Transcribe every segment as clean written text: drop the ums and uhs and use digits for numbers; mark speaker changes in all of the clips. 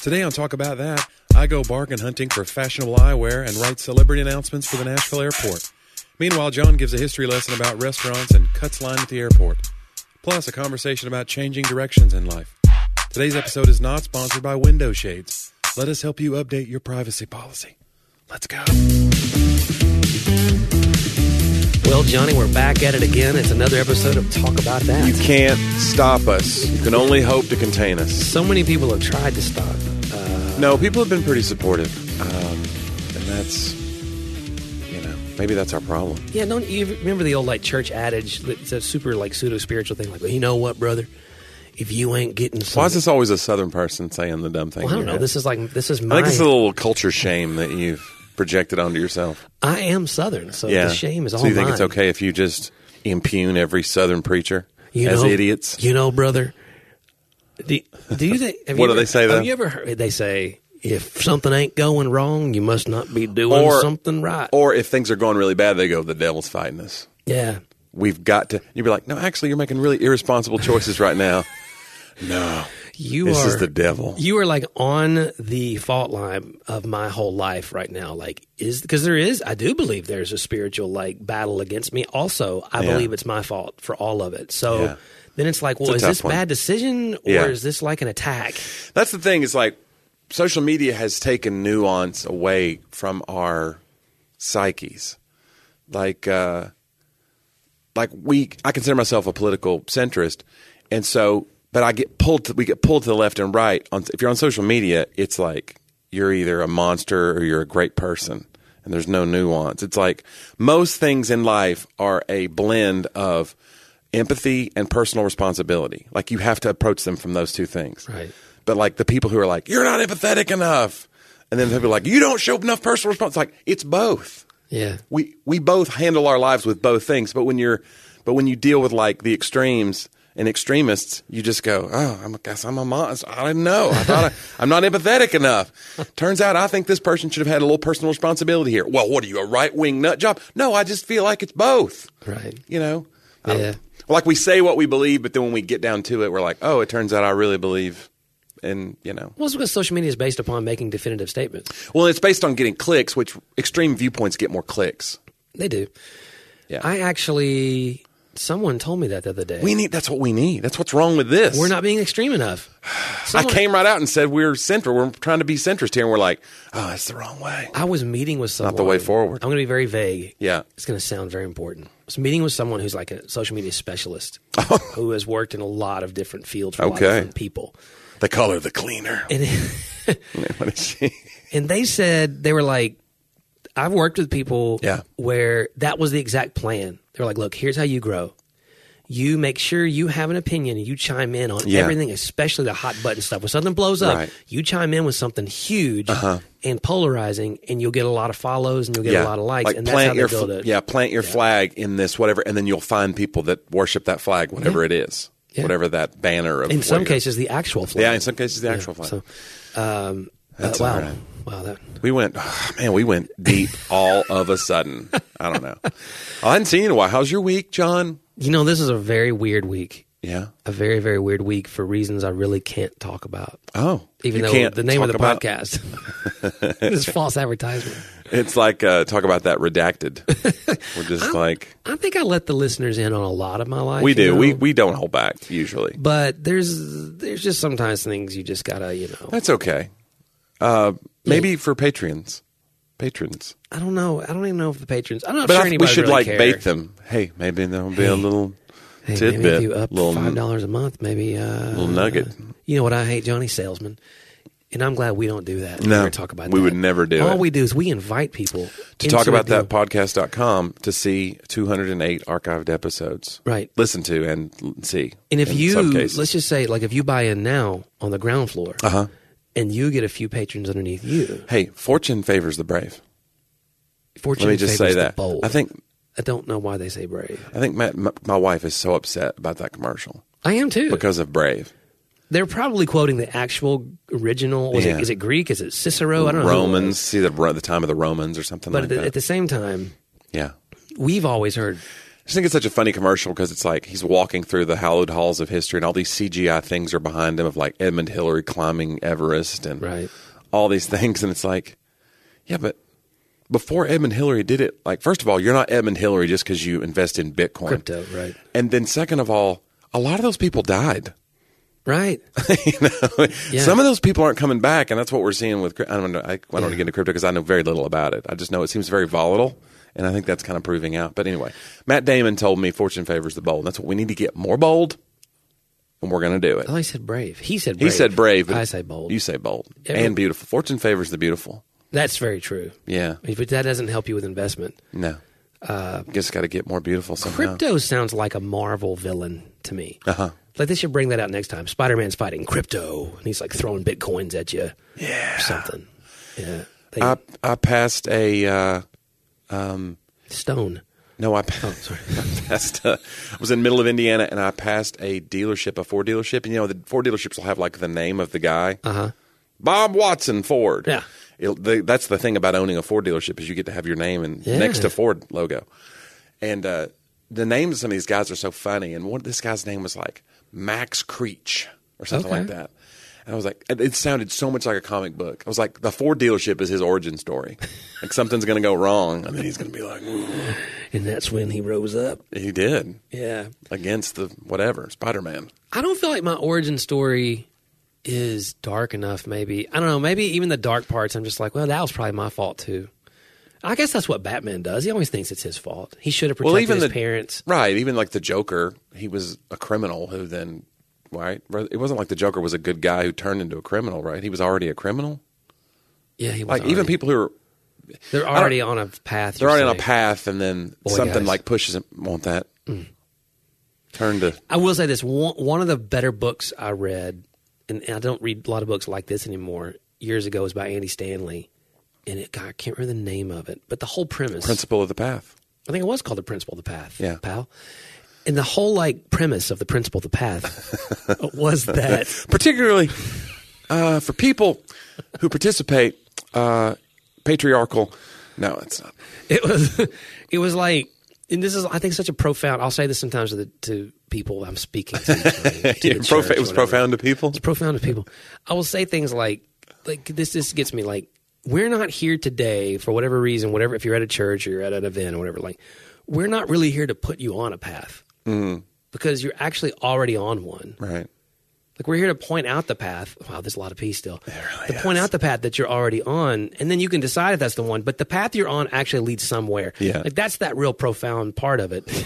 Speaker 1: Today on Talk About That, I go bargain hunting for fashionable eyewear and write celebrity announcements for the Nashville airport. Meanwhile, John gives a history lesson about restaurants and cuts line at the airport. Plus, a conversation about changing directions in life. Today's episode is not sponsored by Window Shades. Let us help you update your privacy policy. Let's go.
Speaker 2: Well, Johnny, we're back at it again. It's another episode of Talk About That.
Speaker 1: You can't stop us. You can only hope to contain us.
Speaker 2: So many people have tried to stop.
Speaker 1: No, people have been pretty supportive. And that's, maybe that's our problem.
Speaker 2: Yeah, don't you remember the old church adage? It's a super pseudo-spiritual thing. Well, you know what, brother? If you ain't getting some...
Speaker 1: Why is this always a Southern person saying the dumb thing?
Speaker 2: Well, I don't know. This is my...
Speaker 1: I think it's a little culture shame that you've projected onto yourself.
Speaker 2: I am Southern, so the shame is all mine.
Speaker 1: So you think it's okay if you just impugn every Southern preacher as idiots?
Speaker 2: You know, brother, do you think...
Speaker 1: What do they say, though?
Speaker 2: Have you ever heard... They say, if something ain't going wrong, you must not be doing something right.
Speaker 1: Or if things are going really bad, they go, the devil's fighting us.
Speaker 2: Yeah.
Speaker 1: We've got to... You'd be like, no, actually, you're making really irresponsible choices right now. No. This is the devil.
Speaker 2: You are on the fault line of my whole life right now. Because I do believe there's a spiritual battle against me. Also, I believe it's my fault for all of it. So then it's is this bad decision or is this an attack?
Speaker 1: That's the thing. Is social media has taken nuance away from our psyches. I consider myself a political centrist, and so. But we get pulled to the left and right. If you're on social media, it's you're either a monster or you're a great person, and there's no nuance. It's most things in life are a blend of empathy and personal responsibility. You have to approach them from those two things.
Speaker 2: Right.
Speaker 1: But the people who are you're not empathetic enough, and then people are you don't show enough personal responsibility. It's both.
Speaker 2: Yeah.
Speaker 1: We both handle our lives with both things, but when you deal with the extremes and extremists, you just go, I guess I'm a monster. I didn't know. I thought I'm not empathetic enough. Turns out I think this person should have had a little personal responsibility here. Well, what are you, a right-wing nut job? No, I just feel like it's both.
Speaker 2: Right.
Speaker 1: Yeah. We say what we believe, but then when we get down to it, we're it turns out I really believe in,
Speaker 2: Well, it's because social media is based upon making definitive statements.
Speaker 1: Well, it's based on getting clicks, which extreme viewpoints get more clicks.
Speaker 2: They do.
Speaker 1: Yeah.
Speaker 2: Someone told me that the other day.
Speaker 1: That's what we need. That's what's wrong with this.
Speaker 2: We're not being extreme enough.
Speaker 1: I came right out and said we're central. We're trying to be centrist here, and we're that's the wrong way.
Speaker 2: I was meeting with someone.
Speaker 1: Not the way forward.
Speaker 2: I'm going to be very vague.
Speaker 1: Yeah.
Speaker 2: It's going to sound very important. I was meeting with someone who's a social media specialist who has worked in a lot of different fields for a lot of different people.
Speaker 1: They call her the cleaner.
Speaker 2: And,
Speaker 1: what is she?
Speaker 2: And they said, they were I've worked with people where that was the exact plan. They were look, here's how you grow. You make sure you have an opinion and you chime in on everything, especially the hot button stuff. When something blows up, you chime in with something huge and polarizing, and you'll get a lot of follows and you'll get a lot of likes. And that's how they build it.
Speaker 1: Yeah, plant your flag in this, whatever, and then you'll find people that worship that flag, whatever it is. Yeah. Whatever that banner of.
Speaker 2: In some cases, the actual flag.
Speaker 1: Yeah, in some cases, the actual flag.
Speaker 2: So,
Speaker 1: that's
Speaker 2: wow.
Speaker 1: all right.
Speaker 2: Wow,
Speaker 1: we went deep all of a sudden. I don't know. I hadn't seen you in a while. How's your week, John?
Speaker 2: This is a very weird week.
Speaker 1: Yeah.
Speaker 2: A very, very weird week for reasons I really can't talk about.
Speaker 1: Oh.
Speaker 2: Even though the name of the podcast is false advertisement.
Speaker 1: It's talk about that redacted. We're just
Speaker 2: I think I let the listeners in on a lot of my life.
Speaker 1: We do. We don't hold back usually.
Speaker 2: But there's just sometimes things you just got to,
Speaker 1: That's okay. Maybe for patrons.
Speaker 2: I don't know. I don't even know if the patrons. I'm not
Speaker 1: but
Speaker 2: sure anybody
Speaker 1: we should
Speaker 2: really cares.
Speaker 1: bait them. Hey, maybe there'll be a little tidbit.
Speaker 2: Maybe if you up $5 a month, maybe a
Speaker 1: little nugget.
Speaker 2: You know what I hate, Johnny? Salesman. And I'm glad we don't do that.
Speaker 1: No,
Speaker 2: talk about
Speaker 1: we would never do it.
Speaker 2: All we do is we invite people
Speaker 1: to talk about that podcast.com to see 208 archived episodes.
Speaker 2: Right.
Speaker 1: Listen to and see.
Speaker 2: And if let's just say, if you buy in now on the ground floor, and you get a few patrons underneath you.
Speaker 1: Hey, fortune favors the brave.
Speaker 2: Fortune
Speaker 1: Let me just
Speaker 2: favors
Speaker 1: say that.
Speaker 2: The bold.
Speaker 1: I
Speaker 2: don't know why they say brave.
Speaker 1: I think my wife is so upset about that commercial.
Speaker 2: I am too.
Speaker 1: Because of Brave.
Speaker 2: They're probably quoting the actual original. Is it Greek? Is it Cicero? I don't know.
Speaker 1: Romans. See the time of the Romans or something like that.
Speaker 2: But at the same time,
Speaker 1: yeah,
Speaker 2: we've always heard
Speaker 1: just think it's such a funny commercial because it's like he's walking through the hallowed halls of history and all these CGI things are behind him of like Edmund Hillary climbing Everest and all these things. And it's like, yeah, but before Edmund Hillary did it, like, first of all, you're not Edmund Hillary just because you invest in Bitcoin.
Speaker 2: Crypto, right.
Speaker 1: And then second of all, a lot of those people died.
Speaker 2: Right.
Speaker 1: Some of those people aren't coming back, and that's what we're seeing with. I don't want to get into crypto because I know very little about it. I just know it seems very volatile, and I think that's kind of proving out. But anyway, Matt Damon told me fortune favors the bold. That's what we need to get, more bold, and we're going to do it.
Speaker 2: Oh, he said brave. He said brave.
Speaker 1: He said brave. But
Speaker 2: I say bold.
Speaker 1: You say bold and beautiful. Fortune favors the beautiful.
Speaker 2: That's very true.
Speaker 1: Yeah,
Speaker 2: but that doesn't help you with investment.
Speaker 1: No. Just got to get more beautiful somehow.
Speaker 2: Crypto sounds like a Marvel villain to me. Like they should bring that out next time. Spider-Man's fighting crypto, and he's like throwing bitcoins at you, or something. Yeah,
Speaker 1: I passed a
Speaker 2: stone.
Speaker 1: No, I was in the middle of Indiana, and I passed a Ford dealership, and the Ford dealerships will have like the name of the guy, Bob Watson Ford.
Speaker 2: Yeah,
Speaker 1: that's the thing about owning a Ford dealership is you get to have your name next to Ford logo, and the names of some of these guys are so funny. And this guy's name was like Max Creech or something like that. And I was like, it sounded so much like a comic book. I was like, the Ford dealership is his origin story. Like something's going to go wrong, and then he's going to be like, ooh.
Speaker 2: And that's when he rose up.
Speaker 1: He did.
Speaker 2: Yeah.
Speaker 1: Against the whatever, Spider-Man.
Speaker 2: I don't feel like my origin story is dark enough, maybe. I don't know. Maybe even the dark parts, I'm just like, well, that was probably my fault too. I guess that's what Batman does. He always thinks it's his fault. He should have protected his parents.
Speaker 1: Right. Even like the Joker, he was a criminal who then, right? It wasn't like the Joker was a good guy who turned into a criminal, right? He was already a criminal.
Speaker 2: Yeah, he was.
Speaker 1: Like even people who are...
Speaker 2: They're already on a path.
Speaker 1: They're already on a path, and then something like pushes them. Want that? Turn to... I
Speaker 2: will say this. One of the better books I read, and I don't read a lot of books like this anymore, years ago was by Andy Stanley. And I can't remember the name of it, but the whole premise.
Speaker 1: Principle of the Path.
Speaker 2: I think it was called The Principle of the Path.
Speaker 1: Yeah.
Speaker 2: Pal. And the whole premise of The Principle of the Path was that.
Speaker 1: Particularly for people who participate, patriarchal. No, it's not.
Speaker 2: It was like, and this is, I think, such a profound, I'll say this sometimes to people I'm speaking to.
Speaker 1: It was profound to people?
Speaker 2: It's profound to people. I will say things like this gets me like, we're not here today for whatever reason, whatever, if you're at a church or you're at an event or whatever, we're not really here to put you on a path because you're actually already on one.
Speaker 1: Right.
Speaker 2: Like we're here to point out the path. Wow, there's a lot of peace still.
Speaker 1: Really
Speaker 2: to point out the path that you're already on, and then you can decide if that's the one. But the path you're on actually leads somewhere.
Speaker 1: Yeah.
Speaker 2: Like that's that real profound part of it.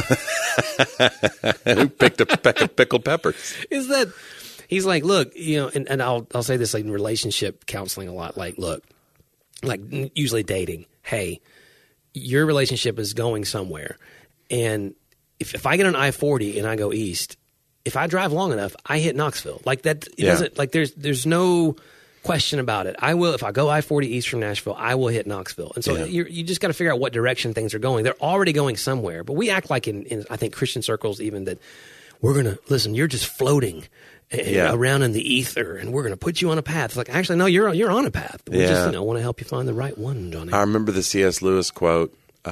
Speaker 1: Who picked a peck of pickled peppers?
Speaker 2: Is that he's like, look, and I'll say this in relationship counseling a lot. Like, look. Like usually dating, hey, your relationship is going somewhere. And if I get on I-40 and I go east, if I drive long enough, I hit Knoxville. Like that, it doesn't, like there's no question about it. I will, if I go I-40 east from Nashville, I will hit Knoxville. And so you just got to figure out what direction things are going. They're already going somewhere. But we act like in I think Christian circles even that we're going to, listen, you're just floating around in the ether, and we're going to put you on a path. It's like, actually, no, you're on a path. We just want to help you find the right one, Johnny.
Speaker 1: I remember the C.S. Lewis quote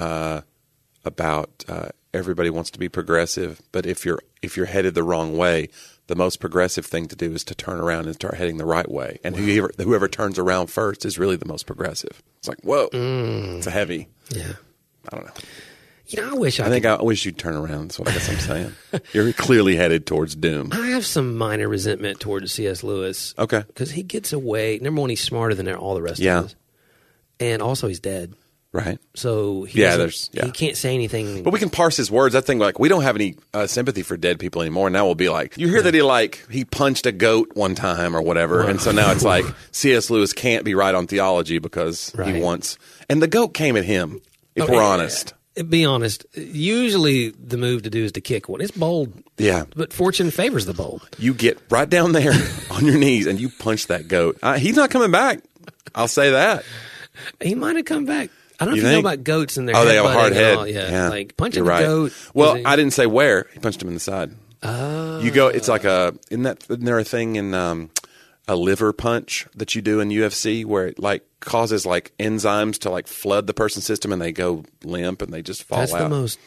Speaker 1: about everybody wants to be progressive, but if you're headed the wrong way, the most progressive thing to do is to turn around and start heading the right way. And whoever turns around first is really the most progressive. It's like, whoa, it's a heavy.
Speaker 2: Yeah,
Speaker 1: I don't know.
Speaker 2: I wish I
Speaker 1: wish you'd turn around. That's what I guess I'm saying. You're clearly headed towards doom.
Speaker 2: I have some minor resentment towards C.S. Lewis.
Speaker 1: Okay.
Speaker 2: Because he gets away. Number one, he's smarter than all the rest of us. And also, he's dead.
Speaker 1: Right.
Speaker 2: So he can't say anything.
Speaker 1: But we can parse his words. That thing, we don't have any sympathy for dead people anymore. Now we'll be like, you hear that he punched a goat one time or whatever. Right. And so now it's like C.S. Lewis can't be right on theology because he wants. And the goat came at him, if we're honest.
Speaker 2: Be honest. Usually the move to do is to kick one. It's bold.
Speaker 1: Yeah.
Speaker 2: But fortune favors the bold.
Speaker 1: You get right down there on your knees and you punch that goat. He's not coming back. I'll say that.
Speaker 2: He might have come back. I don't know if you know about goats and their
Speaker 1: they have a hard head.
Speaker 2: Yeah. Like punching a goat.
Speaker 1: Well, I didn't say where. He punched him in the side. Oh. You go, it's like isn't there a thing in a liver punch that you do in UFC where it causes enzymes to flood the person's system and they go limp and they just fall out.
Speaker 2: That's the most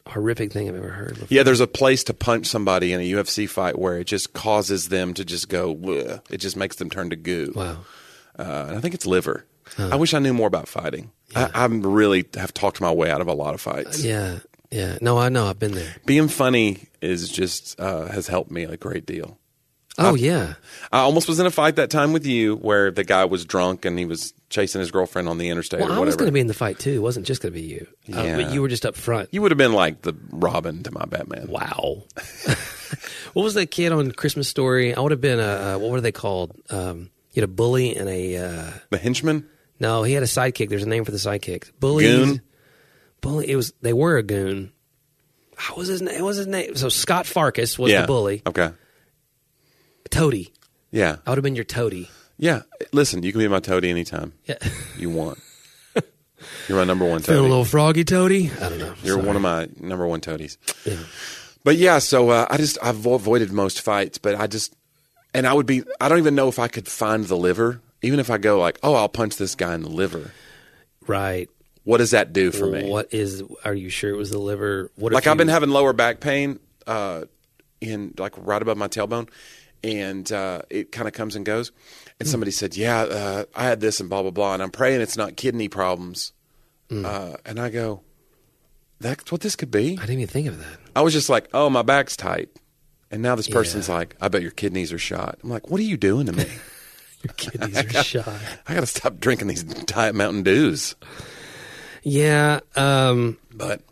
Speaker 2: horrific thing I've ever heard before.
Speaker 1: Yeah, there's a place to punch somebody in a UFC fight where it just causes them to just go, bleh. It just makes them turn to goo.
Speaker 2: Wow.
Speaker 1: And I think it's liver. I wish I knew more about fighting. Yeah. I really have talked my way out of a lot of fights.
Speaker 2: Yeah. No, I know. I've been there.
Speaker 1: Being funny is just has helped me a great deal.
Speaker 2: Oh, yeah.
Speaker 1: I almost was in a fight that time with you where the guy was drunk and he was chasing his girlfriend on the interstate or whatever.
Speaker 2: I was going to be in the fight, too. It wasn't just going to be you.
Speaker 1: Yeah.
Speaker 2: But you were just up front.
Speaker 1: You would have been like the Robin to my Batman.
Speaker 2: Wow. What was that kid on Christmas Story? I would have been what were they called? You had a bully and a...
Speaker 1: the henchman?
Speaker 2: No, he had a sidekick. There's a name for the sidekick. Bully.
Speaker 1: Goon?
Speaker 2: Bully. They were a goon. What was his name? What was his name? So Scott Farkas was the bully.
Speaker 1: Okay.
Speaker 2: Toady.
Speaker 1: Yeah.
Speaker 2: I would have been your toady.
Speaker 1: Yeah. Listen, you can be my toady anytime you want. You're my number one toady.
Speaker 2: Feel a little froggy toady? I don't know.
Speaker 1: You're one of my number one toadies.
Speaker 2: Yeah.
Speaker 1: But yeah, so I've avoided most fights, but I don't even know if I could find the liver. Even if I go like, oh, I'll punch this guy in the liver.
Speaker 2: Right.
Speaker 1: What does that do for me?
Speaker 2: Are you sure it was the liver?
Speaker 1: I've been having lower back pain in right above my tailbone. And it kind of comes and goes. And somebody said, I had this and blah, blah, blah. And I'm praying it's not kidney problems. And I go, that's what this could be?
Speaker 2: I didn't even think of that.
Speaker 1: I was just like, oh, my back's tight. And now this person's like, I bet your kidneys are shot. I'm like, what are you doing to me?
Speaker 2: Your kidneys are shot.
Speaker 1: I got to stop drinking these Diet Mountain Dews.
Speaker 2: Yeah.
Speaker 1: But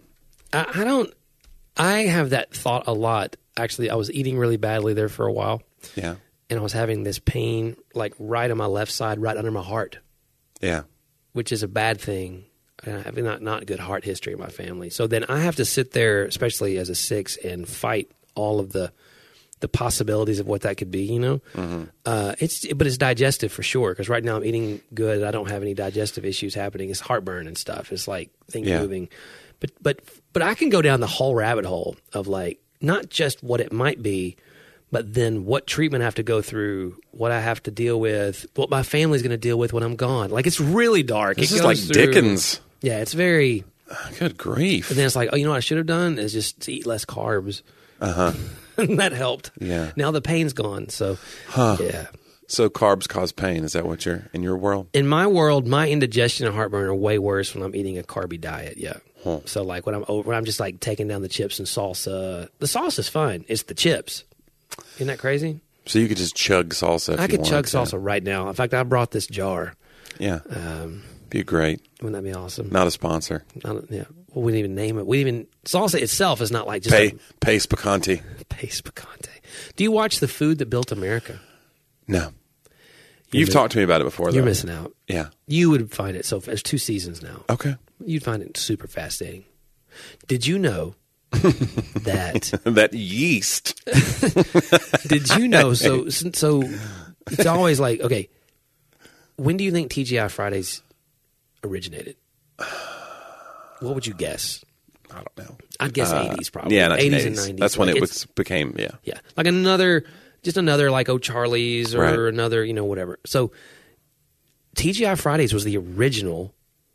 Speaker 2: I have that thought a lot. Actually, I was eating really badly there for a while.
Speaker 1: Yeah.
Speaker 2: And I was having this pain right on my left side, right under my heart.
Speaker 1: Yeah.
Speaker 2: Which is a bad thing. I have not good heart history in my family. So then I have to sit there, especially as a 6, and fight all of the possibilities of what that could be,
Speaker 1: Mm-hmm.
Speaker 2: But it's digestive for sure, because right now I'm eating good. I don't have any digestive issues happening. It's heartburn and stuff. It's like things moving. But I can go down the whole rabbit hole of not just what it might be, but then what treatment I have to go through, what I have to deal with, what my family's going to deal with when I'm gone. It's really dark.
Speaker 1: This is like Dickens.
Speaker 2: Yeah, it's very...
Speaker 1: Good grief.
Speaker 2: And then it's like, oh, you know what I should have done? Is just to eat less carbs.
Speaker 1: Uh-huh.
Speaker 2: And that helped.
Speaker 1: Yeah.
Speaker 2: Now the pain's gone, so yeah.
Speaker 1: So carbs cause pain. Is that what you're in your world?
Speaker 2: In my world, my indigestion and heartburn are way worse when I'm eating a carby diet. Yeah.
Speaker 1: Huh.
Speaker 2: So when I'm just taking down the chips and salsa. The salsa's fine. It's the chips. Isn't that crazy?
Speaker 1: So you could just chug salsa.
Speaker 2: I could chug salsa right now. In fact, I brought this jar.
Speaker 1: Yeah. Be great.
Speaker 2: Wouldn't that be awesome?
Speaker 1: Not a sponsor.
Speaker 2: Yeah. Well, we didn't even name it. Salsa itself is not just
Speaker 1: Pace Picante.
Speaker 2: Pace Picante. Do you watch The Food That Built America?
Speaker 1: No. You've talked to me about it before, though.
Speaker 2: You're missing out.
Speaker 1: Yeah.
Speaker 2: You would find it there's 2 seasons now.
Speaker 1: Okay.
Speaker 2: You'd find it super fascinating. Did you know that...
Speaker 1: that yeast.
Speaker 2: Did you know... So it's always okay, when do you think TGI Fridays originated? What would you guess?
Speaker 1: I don't know.
Speaker 2: I'd guess 80s probably.
Speaker 1: Yeah,
Speaker 2: 80s and 90s.
Speaker 1: That's when it became, yeah.
Speaker 2: Yeah. Another O'Charlie's or another, whatever. So TGI Fridays was the original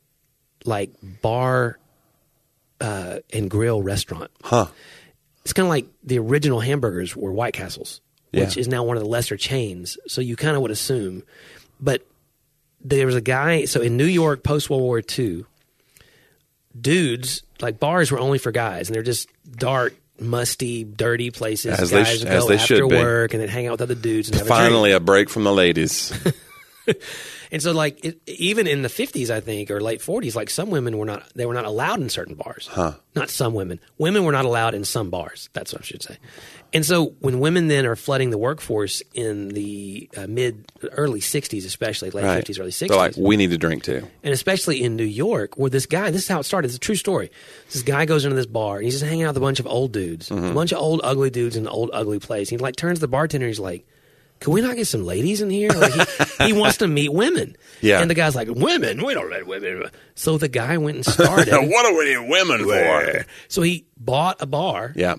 Speaker 2: bar and grill restaurant.
Speaker 1: Huh.
Speaker 2: It's kind of like the original hamburgers were White Castles, which is now one of the lesser chains. So you kind of would assume. But there was a guy, so in New York post-World War II, dudes, bars were only for guys, and they're just dark, musty, dirty places. Guys would go after work and then hang out with other dudes. And
Speaker 1: finally, a break from the ladies.
Speaker 2: And so, even in the 50s, I think, or late 40s, some women were not allowed in certain bars.
Speaker 1: Huh.
Speaker 2: Not some women. Women were not allowed in some bars. That's what I should say. And so when women then are flooding the workforce in the early 60s, especially, late 50s, early 60s.
Speaker 1: They're we need to drink too.
Speaker 2: And especially in New York, where this is how it started. It's a true story. This guy goes into this bar, and he's just hanging out with a bunch of old dudes, a bunch of old, ugly dudes in an old, ugly place. He turns to the bartender, and he's like, can we not get some ladies in here? He wants to meet women.
Speaker 1: Yeah.
Speaker 2: And the guy's like, women? We don't let women. So the guy went and started.
Speaker 1: What do we need women for?
Speaker 2: So he bought a bar.
Speaker 1: Yeah.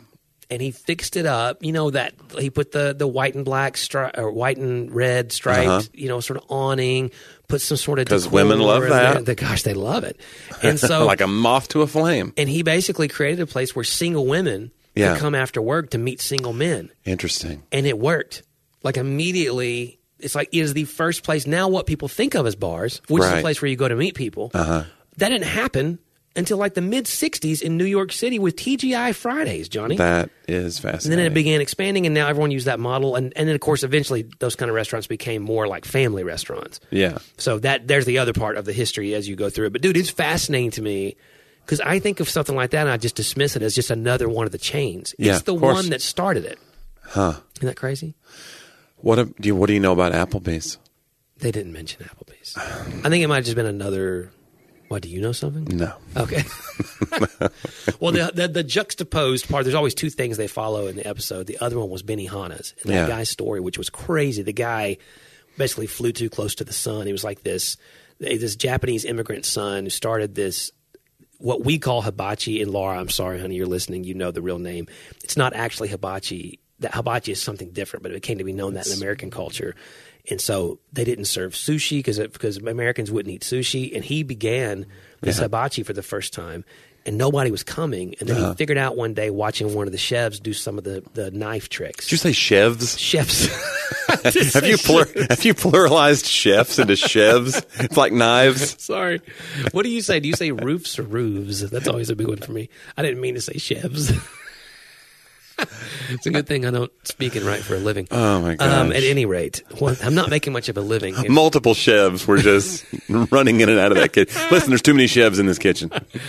Speaker 2: and he fixed it up. You know that he put the white and black or white and red striped, sort of awning. Put some sort of
Speaker 1: because women love that.
Speaker 2: Gosh, they love it. And so
Speaker 1: like a moth to a flame.
Speaker 2: And he basically created a place where single women could come after work to meet single men.
Speaker 1: Interesting.
Speaker 2: And it worked. Like immediately, it's like it is the first place now. What people think of as bars, which is a place where you go to meet people, that didn't happen until like the mid-'60s in New York City with TGI Fridays, Johnny.
Speaker 1: That is fascinating.
Speaker 2: And then it began expanding, and now everyone used that model. And then, of course, eventually those kind of restaurants became more like family restaurants.
Speaker 1: Yeah.
Speaker 2: So there's the other part of the history as you go through it. But, dude, it's fascinating to me because I think of something like that, and I just dismiss it as just another one of the chains.
Speaker 1: Yeah,
Speaker 2: it's the one that started it.
Speaker 1: Huh.
Speaker 2: Isn't that crazy?
Speaker 1: What do you know about Applebee's?
Speaker 2: They didn't mention Applebee's. I think it might have just been another... What, do you know something?
Speaker 1: No.
Speaker 2: Okay. Well, the juxtaposed part, there's always two things they follow in the episode. The other one was Benihana's. And that guy's story, which was crazy. The guy basically flew too close to the sun. He was like this Japanese immigrant son who started this, what we call hibachi. And Laura, I'm sorry, honey, you're listening. You know the real name. It's not actually hibachi. That hibachi is something different, but it came to be known that in American culture. And so they didn't serve sushi because Americans wouldn't eat sushi. And he began this hibachi for the first time, and nobody was coming. And then he figured out one day watching one of the chefs do some of the knife tricks.
Speaker 1: Did you say chefs?
Speaker 2: Chefs.
Speaker 1: Have you pluralized chefs into chefs? It's like knives.
Speaker 2: Sorry. What do you say? Do you say roofs or roofs? That's always a big one for me. I didn't mean to say chefs. It's a good thing I don't speak and write for a living.
Speaker 1: Oh, my gosh.
Speaker 2: At any rate, I'm not making much of a living.
Speaker 1: Multiple chefs were just running in and out of that kitchen. Listen, there's too many chefs in this kitchen.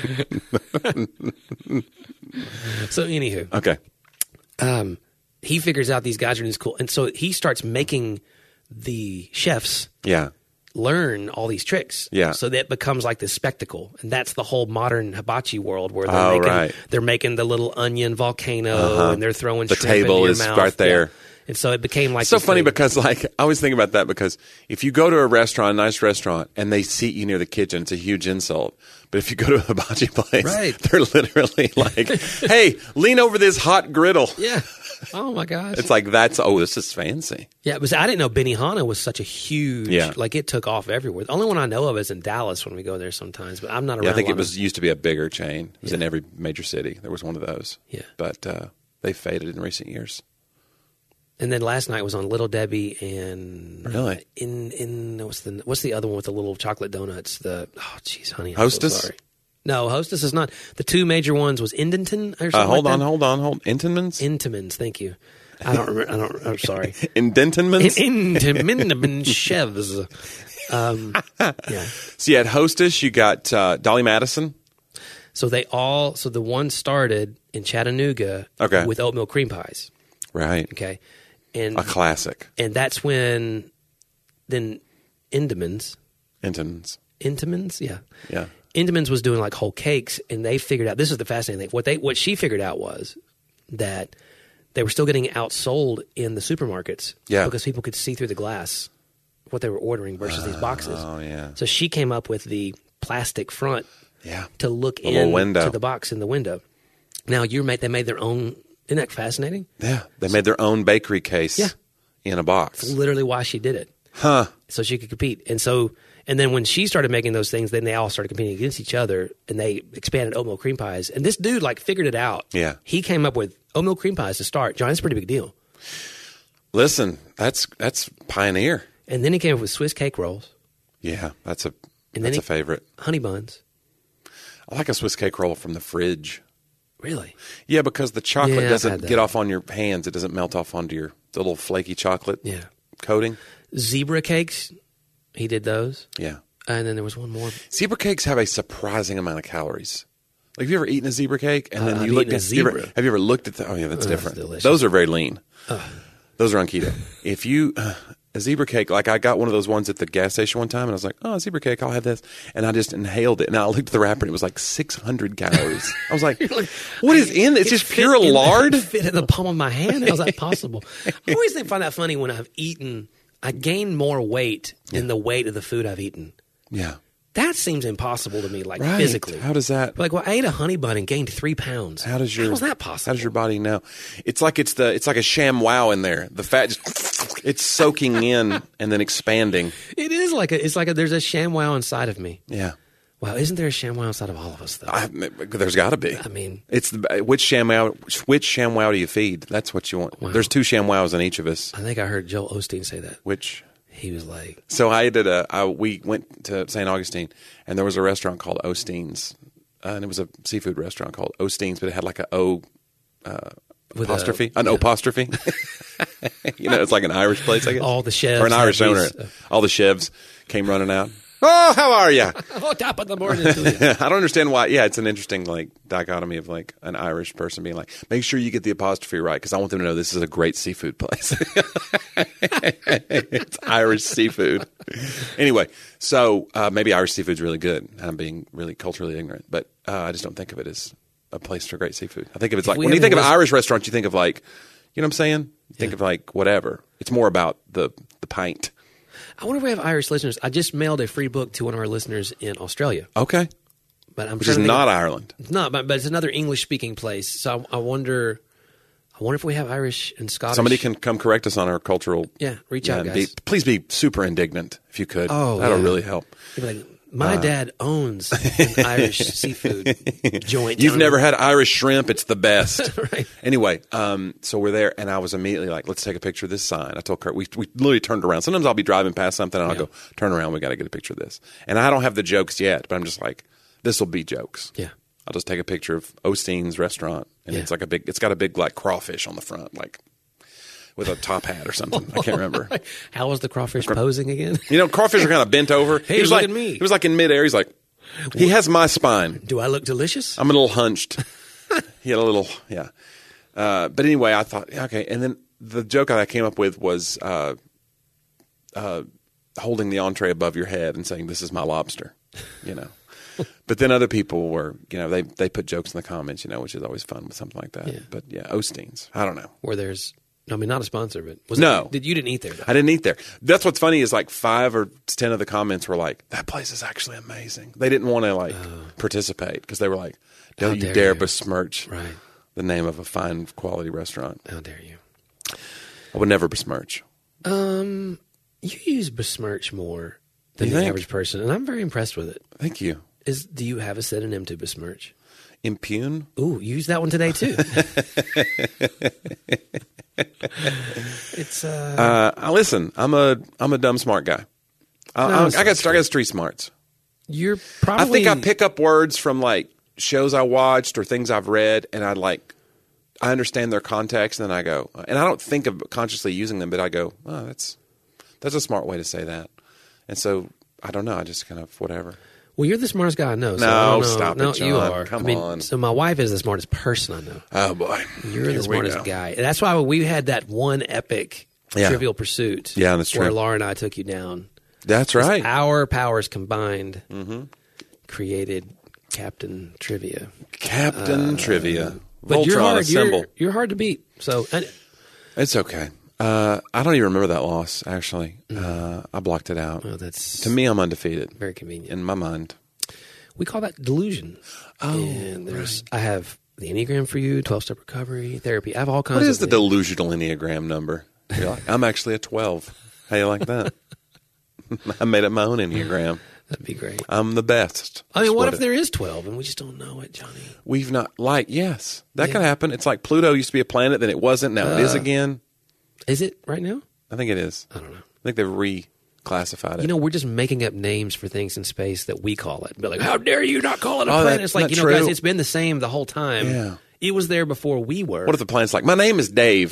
Speaker 2: So, anywho.
Speaker 1: Okay.
Speaker 2: He figures out these guys are doing this cool. And so he starts making the chefs learn all these tricks.
Speaker 1: Yeah.
Speaker 2: So that becomes like this spectacle. And that's the whole modern hibachi world where they're making the little onion volcano and they're throwing shrimp
Speaker 1: table
Speaker 2: in your
Speaker 1: is
Speaker 2: mouth.
Speaker 1: right there.
Speaker 2: Yeah. And so it became like
Speaker 1: so funny because like I always think about that because if you go to a restaurant, a nice restaurant, and they seat you near the kitchen, it's a huge insult. But if you go to a hibachi place, they're literally like, "Hey, lean over this hot griddle."
Speaker 2: Yeah. Oh my gosh.
Speaker 1: It's like this is fancy.
Speaker 2: Yeah, but I didn't know Benihana was such a huge like it took off everywhere. The only one I know of is in Dallas when we go there sometimes, but I'm not around.
Speaker 1: Yeah, I think it used to be a bigger chain. It was in every major city. There was one of those.
Speaker 2: Yeah.
Speaker 1: But they faded in recent years.
Speaker 2: And then last night was on Little Debbie and
Speaker 1: really
Speaker 2: in what's the other one with the little chocolate donuts? Honey, I'm
Speaker 1: Hostess.
Speaker 2: So sorry. No, Hostess is not. The two major ones was Indenton or something.
Speaker 1: Hold on. Intonmans.
Speaker 2: Intomans. Thank you. I don't remember. I'm sorry.
Speaker 1: Indentonmans.
Speaker 2: Intomans chefs. Yeah.
Speaker 1: So you had Hostess. You got Dolly Madison.
Speaker 2: So the one started in Chattanooga with oatmeal cream pies.
Speaker 1: Right.
Speaker 2: Okay. And
Speaker 1: a classic.
Speaker 2: And that's when then Intomans. Yeah.
Speaker 1: Yeah.
Speaker 2: Intomans was doing like whole cakes, and they figured out, this is the fascinating thing. What she figured out was that they were still getting outsold in the supermarkets because people could see through the glass what they were ordering versus these boxes.
Speaker 1: Oh, yeah.
Speaker 2: So she came up with the plastic front to look into the box in the window. Now, they made their own. Isn't that fascinating?
Speaker 1: Yeah. They made their own bakery case in a box.
Speaker 2: That's literally why she did it.
Speaker 1: Huh.
Speaker 2: So she could compete. And then when she started making those things, then they all started competing against each other, and they expanded oatmeal cream pies. And this dude figured it out.
Speaker 1: Yeah. He
Speaker 2: came up with oatmeal cream pies to start. John, that's a pretty big deal.
Speaker 1: Listen, that's pioneer.
Speaker 2: And then he came up with Swiss cake rolls.
Speaker 1: Yeah, that's a favorite.
Speaker 2: Honey buns.
Speaker 1: I like a Swiss cake roll from the fridge.
Speaker 2: Really?
Speaker 1: Yeah, because the chocolate doesn't get off on your hands. It doesn't melt off onto the little flaky chocolate coating.
Speaker 2: Zebra cakes, he did those.
Speaker 1: Yeah.
Speaker 2: And then there was one more.
Speaker 1: Zebra cakes have a surprising amount of calories. Like, have you ever eaten a zebra cake? And then
Speaker 2: you
Speaker 1: look at
Speaker 2: zebra.
Speaker 1: Have you ever looked at the? Oh yeah, that's different.
Speaker 2: That's
Speaker 1: those are very lean. Those are on keto. If you a zebra cake, like I got one of those ones at the gas station one time, and I was like, "Oh, a zebra cake, I'll have this," and I just inhaled it, and I looked at the wrapper, and it was like 600 calories. I was like, "What is in? It's just pure lard."
Speaker 2: It fit in the palm of my hand. How's that possible? I always find that funny when I've eaten. I gain more weight in the weight of the food I've eaten.
Speaker 1: Yeah.
Speaker 2: That seems impossible to me, like
Speaker 1: Right.
Speaker 2: physically.
Speaker 1: How does that?
Speaker 2: Like, well, I ate a honey bun and gained 3 pounds.
Speaker 1: How is that
Speaker 2: possible?
Speaker 1: How does your body know? It's like a sham wow in there. The fat just it's soaking in and then expanding.
Speaker 2: It is there's a ShamWow inside of me.
Speaker 1: Yeah.
Speaker 2: Wow, isn't there a ShamWow inside of all of us, though?
Speaker 1: There's got to be.
Speaker 2: I mean,
Speaker 1: it's which ShamWow do you feed? That's what you want.
Speaker 2: Wow.
Speaker 1: There's 2 ShamWows in each of us.
Speaker 2: I think I heard Joel Osteen say that.
Speaker 1: Which
Speaker 2: he was like,
Speaker 1: so we went to St. Augustine, and there was a restaurant called Osteen's, and it was a seafood restaurant called Osteen's, but it had like an O apostrophe, apostrophe. It's like an Irish place, I guess.
Speaker 2: All the chefs.
Speaker 1: Or an Irish owner. All the chefs came running out. Oh, how are you?
Speaker 2: Oh, top of the morning.
Speaker 1: I don't understand why. Yeah, it's an interesting dichotomy of an Irish person being like, make sure you get the apostrophe right because I want them to know this is a great seafood place. It's Irish seafood. Anyway, so maybe Irish seafood's really good. I'm being really culturally ignorant, but I just don't think of it as a place for great seafood. I think of it's like when you think of an Irish restaurant, you think of you know what I'm saying? You think of whatever. It's more about the pint.
Speaker 2: I wonder if we have Irish listeners. I just mailed a free book to one of our listeners in Australia.
Speaker 1: Okay.
Speaker 2: But
Speaker 1: which is not Ireland.
Speaker 2: It's not, but it's another English-speaking place. So I wonder if we have Irish and Scottish.
Speaker 1: Somebody can come correct us on our cultural.
Speaker 2: Yeah, reach out, guys.
Speaker 1: Please be super indignant if you could.
Speaker 2: Oh,
Speaker 1: that'll really help.
Speaker 2: You'd be like, my dad owns an Irish seafood joint.
Speaker 1: You've never had Irish shrimp. It's the best.
Speaker 2: Right.
Speaker 1: Anyway, so we're there, and I was immediately like, let's take a picture of this sign. I told Kurt, we literally turned around. Sometimes I'll be driving past something, and I'll go, turn around, we got to get a picture of this. And I don't have the jokes yet, but I'm just like, this will be jokes.
Speaker 2: Yeah.
Speaker 1: I'll just take a picture of Osteen's restaurant, and it's got a big crawfish on the front, with a top hat or something. I can't remember.
Speaker 2: How was the crawfish posing again?
Speaker 1: Crawfish are kind of bent over.
Speaker 2: Hey, look at me.
Speaker 1: He was in midair. He's like, he has my spine.
Speaker 2: Do I look delicious?
Speaker 1: I'm a little hunched. He had a little, yeah. But anyway, I thought, okay. And then the joke I came up with was holding the entree above your head and saying, this is my lobster, But then other people were, they put jokes in the comments, which is always fun with something like that.
Speaker 2: Yeah.
Speaker 1: But yeah, Osteen's. I don't know.
Speaker 2: Where there's... not a sponsor, but you didn't eat there, though.
Speaker 1: I didn't eat there. That's what's funny is 5 or 10 of the comments were like, that place is actually amazing. They didn't want to participate because they were like, don't you dare besmirch the name of a fine quality restaurant.
Speaker 2: How dare you?
Speaker 1: I would never besmirch.
Speaker 2: You use besmirch more than the average person, and I'm very impressed with it.
Speaker 1: Thank you.
Speaker 2: Do you have a synonym to besmirch?
Speaker 1: Impugn?
Speaker 2: Ooh, use that one today too. It's
Speaker 1: listen, I'm a dumb smart guy. I got street smarts.
Speaker 2: You're probably.
Speaker 1: I think I pick up words from shows I watched or things I've read, and I understand their context, and then I go, and I don't think of consciously using them, but I go, oh, that's a smart way to say that, and so I don't know, I just kind of whatever.
Speaker 2: Well, you're the smartest guy I know. So
Speaker 1: no, stop it, John.
Speaker 2: You are.
Speaker 1: Come on.
Speaker 2: So my wife is the smartest person I know.
Speaker 1: Oh, boy.
Speaker 2: You're the smartest guy. That's why we had that one epic Trivial Pursuit.
Speaker 1: Yeah, that's true.
Speaker 2: Where Laura and I took you down.
Speaker 1: That's right.
Speaker 2: Our powers combined created Captain Trivia.
Speaker 1: Captain Trivia.
Speaker 2: But
Speaker 1: Voltron,
Speaker 2: you're hard to beat. So
Speaker 1: it's okay. I don't even remember that loss, actually. I blocked it out.
Speaker 2: Oh,
Speaker 1: to me, I'm undefeated.
Speaker 2: Very convenient.
Speaker 1: In my mind.
Speaker 2: We call that delusion.
Speaker 1: Oh,
Speaker 2: and I have the Enneagram for you, 12-step recovery, therapy. I have all kinds of
Speaker 1: What is the delusional Enneagram number? You're like, I'm actually a 12. How you like that? I made up my own Enneagram.
Speaker 2: That'd be great.
Speaker 1: I'm the best.
Speaker 2: I mean, what if there is 12 and we just don't know it, Johnny?
Speaker 1: We've not, yes. That could happen. It's like Pluto used to be a planet, then it wasn't, now it is again.
Speaker 2: Is it right now?
Speaker 1: I think it is.
Speaker 2: I don't know.
Speaker 1: I think they've reclassified it.
Speaker 2: We're just making up names for things in space that we call it. But how dare you not call it a planet? It's like,
Speaker 1: true.
Speaker 2: Guys, it's been the same the whole time.
Speaker 1: Yeah.
Speaker 2: It was there before we were.
Speaker 1: What if the planet's like, my name is Dave?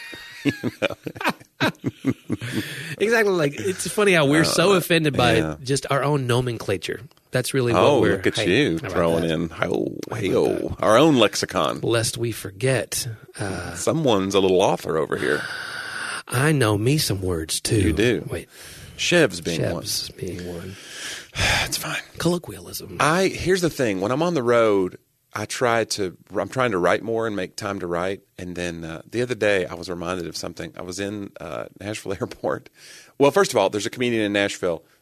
Speaker 2: Exactly. It's funny how we're so offended by just our own nomenclature. That's really what we're...
Speaker 1: look at you throwing in our own lexicon.
Speaker 2: Lest we forget.
Speaker 1: Someone's a little author over here.
Speaker 2: I know me some words, too.
Speaker 1: You do.
Speaker 2: Wait.
Speaker 1: Chevs being one. It's fine.
Speaker 2: Colloquialism.
Speaker 1: Here's the thing. When I'm on the road, I'm trying to write more and make time to write. And then the other day, I was reminded of something. I was in Nashville Airport. Well, first of all, there's a comedian in Nashville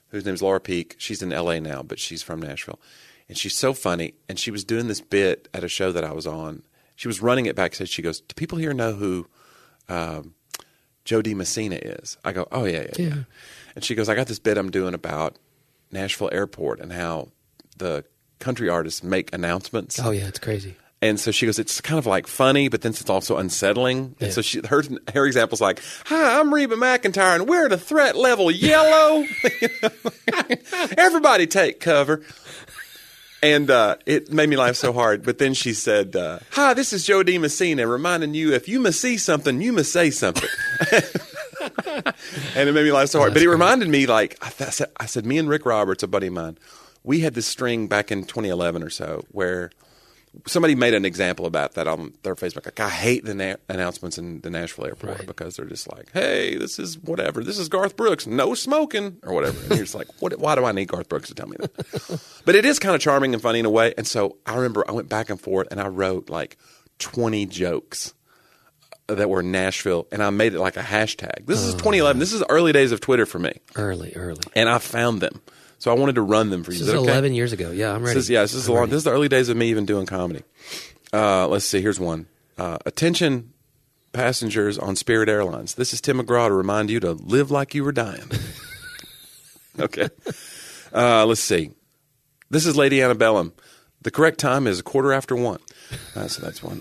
Speaker 1: whose name's Laura Peak. She's in L.A. now, but she's from Nashville. And she's so funny. And she was doing this bit at a show that I was on. She was running it backstage. She goes, do people here know who Joe DiMessina is? I go, oh, yeah. And she goes, I got this bit I'm doing about Nashville Airport and how the country artists make announcements.
Speaker 2: Oh, yeah, it's crazy.
Speaker 1: And so she goes, it's kind of like funny, but then it's also unsettling. And so her example's like, hi, I'm Reba McEntire, and we're at a threat level yellow. Everybody take cover. And it made me laugh so hard. But then she said, hi, this is Joe DiMessina, reminding you, if you must see something, you must say something. And it made me laugh so hard. But it reminded me, like, I said, me and Rick Roberts, a buddy of mine, we had this string back in 2011 or so where somebody made an example about that on their Facebook. Like, I hate the announcements in the Nashville airport because they're just like, hey, this is whatever. This is Garth Brooks. No smoking or whatever. And you're just like, why do I need Garth Brooks to tell me that? But it is kind of charming and funny in a way. And so I remember I went back and forth and I wrote like 20 jokes that were Nashville, and I made it like a hashtag. This is 2011. This is the early days of Twitter for me.
Speaker 2: Early.
Speaker 1: And I found them. So I wanted to run them for you.
Speaker 2: This is 11 years ago. Yeah, I'm ready.
Speaker 1: This is the early days of me even doing comedy. Let's see. Here's one. Attention passengers on Spirit Airlines. This is Tim McGraw to remind you to live like you were dying. Okay. Let's see. This is Lady Antebellum. The correct time is 1:15. So that's one.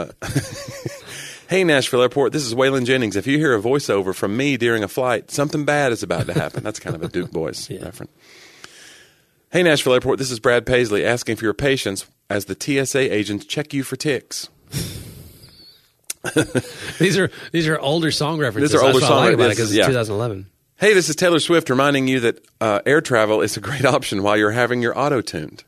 Speaker 1: Hey, Nashville Airport, this is Waylon Jennings. If you hear a voiceover from me during a flight, something bad is about to happen. That's kind of a Duke Boys reference. Hey, Nashville Airport, this is Brad Paisley asking for your patience as the TSA agents check you for ticks.
Speaker 2: These are older song references.
Speaker 1: These are older song references
Speaker 2: because it's 2011.
Speaker 1: Hey, this is Taylor Swift reminding you that air travel is a great option while you're having your auto tuned.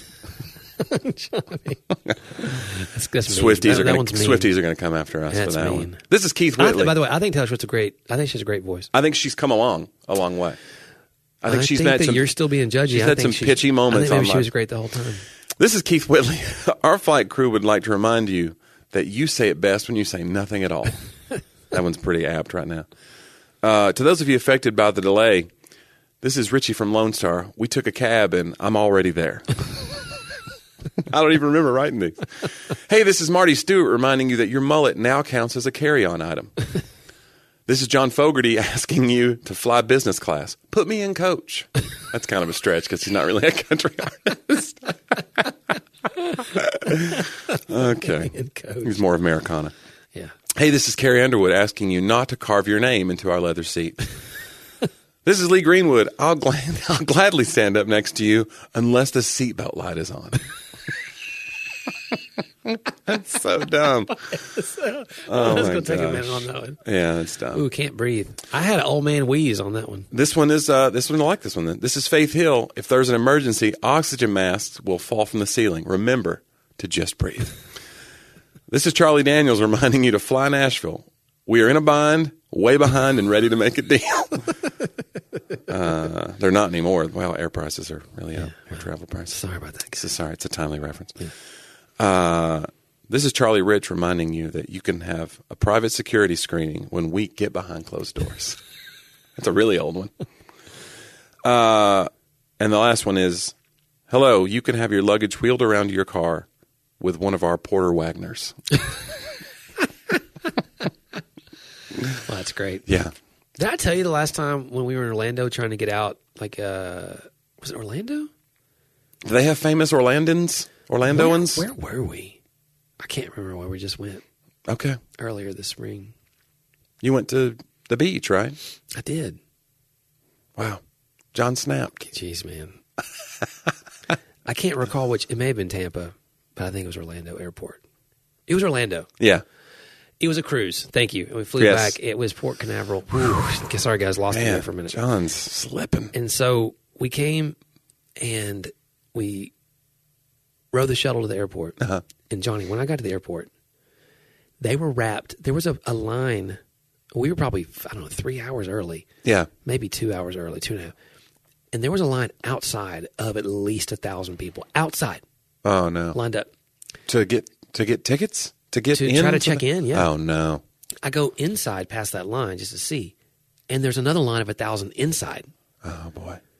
Speaker 1: Swifties are going to come after us for that one. This is Keith Whitley.
Speaker 2: By the way, I think Taylor Swift's I think she's a great voice.
Speaker 1: I think she's come a long way. I think
Speaker 2: you're still being judgy.
Speaker 1: She's had some pitchy moments.
Speaker 2: I think maybe she was great the whole time.
Speaker 1: This is Keith Whitley. Our flight crew would like to remind you that you say it best when you say nothing at all. That one's pretty apt right now. To those of you affected by the delay, this is Richie from Lone Star. We took a cab and I'm already there. I don't even remember writing these. Hey, this is Marty Stewart reminding you that your mullet now counts as a carry-on item. This is John Fogerty asking you to fly business class. Put me in coach. That's kind of a stretch because he's not really a country artist. Okay. He's more of Americana.
Speaker 2: Yeah.
Speaker 1: Hey, this is Carrie Underwood asking you not to carve your name into our leather seat. This is Lee Greenwood. I'll gladly stand up next to you unless the seatbelt light is on. That's so dumb.
Speaker 2: Let's go take a minute on that one.
Speaker 1: Yeah, that's dumb.
Speaker 2: Ooh, can't breathe. I had an old man wheeze on that one.
Speaker 1: This one is I like this one. This is Faith Hill. If there's an emergency, oxygen masks will fall from the ceiling. Remember to just breathe. This is Charlie Daniels reminding you to fly Nashville. We are in a bind, way behind, and ready to make a deal. They're not anymore. Well, air prices are really up. Air travel prices.
Speaker 2: Sorry about that.
Speaker 1: Sorry, it's a timely reference.
Speaker 2: Yeah.
Speaker 1: This is Charlie Rich reminding you that you can have a private security screening when we get behind closed doors. That's a really old one. And the last one is, hello, you can have your luggage wheeled around to your car with one of our Porter Wagners.
Speaker 2: Well, that's great.
Speaker 1: Yeah.
Speaker 2: Did I tell you the last time when we were in Orlando trying to get out, was it Orlando?
Speaker 1: Do they have famous Orlandoans?
Speaker 2: Where were we? I can't remember where we just went.
Speaker 1: Okay.
Speaker 2: Earlier this spring.
Speaker 1: You went to the beach, right?
Speaker 2: I did.
Speaker 1: Wow. John snapped.
Speaker 2: Jeez, man. I can't recall which. It may have been Tampa, but I think it was Orlando Airport. It was Orlando.
Speaker 1: Yeah.
Speaker 2: It was a cruise. Thank you. And we flew back. It was Port Canaveral. Sorry, guys. Lost me there for a minute.
Speaker 1: John's slipping.
Speaker 2: And so we came and we rode the shuttle to the airport.
Speaker 1: Uh-huh.
Speaker 2: And Johnny, when I got to the airport, they were wrapped. There was a line. We were probably, 3 hours early.
Speaker 1: Yeah.
Speaker 2: Maybe 2 hours early, 2.5. And there was a line outside of at least 1,000 people. Outside.
Speaker 1: Oh, no.
Speaker 2: Lined up.
Speaker 1: To get tickets? To
Speaker 2: try to check in, yeah.
Speaker 1: Oh, no.
Speaker 2: I go inside past that line just to see. And there's another line of 1,000 inside.
Speaker 1: Oh, boy.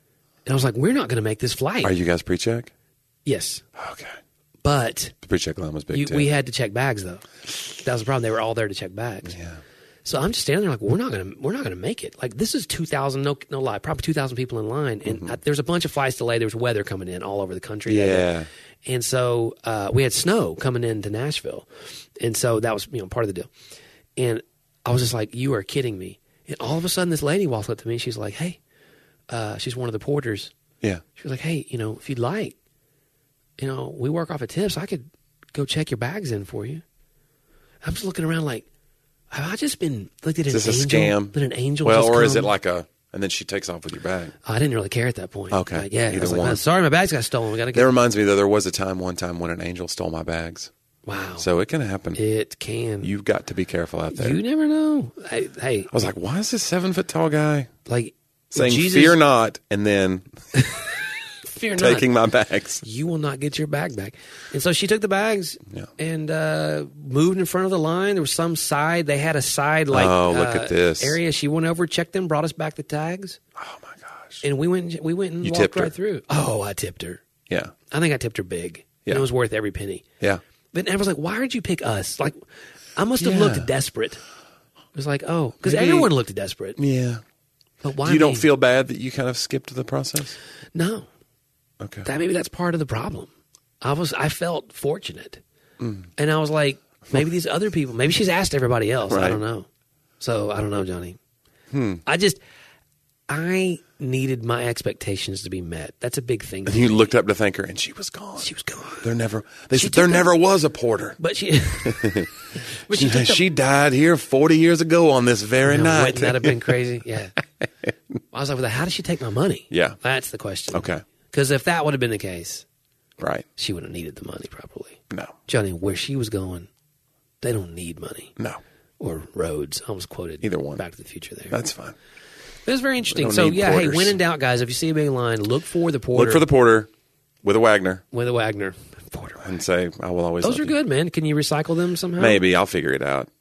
Speaker 2: And I was like, we're not going to make this flight.
Speaker 1: Are you guys pre-check?
Speaker 2: Yes.
Speaker 1: Okay.
Speaker 2: But
Speaker 1: the pre-check line was big too.
Speaker 2: We had to check bags though. That was the problem. They were all there to check bags.
Speaker 1: Yeah.
Speaker 2: So I'm just standing there like, we're not gonna make it. Like this is 2,000, no lie, probably 2,000 people in line, and there's a bunch of flights delayed. There was weather coming in all over the country.
Speaker 1: Yeah.
Speaker 2: And so we had snow coming into Nashville, and so that was part of the deal. And I was just like, you are kidding me. And all of a sudden, this lady walks up to me. She's like, hey, she's one of the porters.
Speaker 1: Yeah.
Speaker 2: She was like, hey, if you'd like, we work off of tips. I could go check your bags in for you. I'm just looking around like, have I just been like, did an angel? Is this a scam? Did an angel?
Speaker 1: Well, or
Speaker 2: come?
Speaker 1: is it like and then she takes off with your bag?
Speaker 2: I didn't really care at that point.
Speaker 1: Okay.
Speaker 2: Like, yeah.
Speaker 1: Either
Speaker 2: I was
Speaker 1: one.
Speaker 2: like, sorry, my bags got stolen. We got to get.
Speaker 1: That reminds me, though, there was one time when an angel stole my bags.
Speaker 2: Wow.
Speaker 1: So it can happen.
Speaker 2: It can.
Speaker 1: You've got to be careful out there.
Speaker 2: You never know. Hey.
Speaker 1: I was like, why is this 7-foot tall guy saying,
Speaker 2: Jesus,
Speaker 1: fear not, and then
Speaker 2: fear
Speaker 1: taking
Speaker 2: not.
Speaker 1: my bags?
Speaker 2: You will not get your bag back. And so she took the bags and moved in front of the line. There was some side. They had a side look at this area. She went over, checked them, brought us back the tags.
Speaker 1: Oh, my gosh.
Speaker 2: And we went and walked right through. Oh, I tipped her.
Speaker 1: Yeah.
Speaker 2: I think I tipped her big.
Speaker 1: Yeah.
Speaker 2: And it was worth every penny.
Speaker 1: Yeah.
Speaker 2: But I was like, why did you pick us? Like, I must have looked desperate. It was like, oh, because everyone looked desperate.
Speaker 1: Yeah.
Speaker 2: But why?
Speaker 1: You don't feel bad that you kind of skipped the process?
Speaker 2: No.
Speaker 1: Okay.
Speaker 2: Maybe that's part of the problem. I felt fortunate. And I was like, maybe these other people, maybe she's asked everybody else. Right. I don't know. So I don't know, Johnny. I needed my expectations to be met. That's a big thing.
Speaker 1: And you looked up to thank her, and she was gone.
Speaker 2: She was gone.
Speaker 1: There never was a porter.
Speaker 2: But she
Speaker 1: died here 40 years ago on this very night.
Speaker 2: Wouldn't that have been crazy? Yeah. I was like, well, how did she take my money?
Speaker 1: Yeah.
Speaker 2: That's the question.
Speaker 1: Okay.
Speaker 2: Because if that would have been the case,
Speaker 1: right,
Speaker 2: she wouldn't have needed the money probably.
Speaker 1: No.
Speaker 2: Johnny, where she was going, they don't need money.
Speaker 1: No.
Speaker 2: Or roads. I almost quoted
Speaker 1: either one.
Speaker 2: Back to the Future there.
Speaker 1: That's fine.
Speaker 2: It was very interesting. So, yeah, porters. Hey, when in doubt, guys, if you see a big line, look for the porter.
Speaker 1: Look for the porter with a Wagner.
Speaker 2: With a Wagner. Porter Wagner.
Speaker 1: And say, I will always
Speaker 2: Those are good, man. Can you recycle them somehow?
Speaker 1: Maybe. I'll figure it out.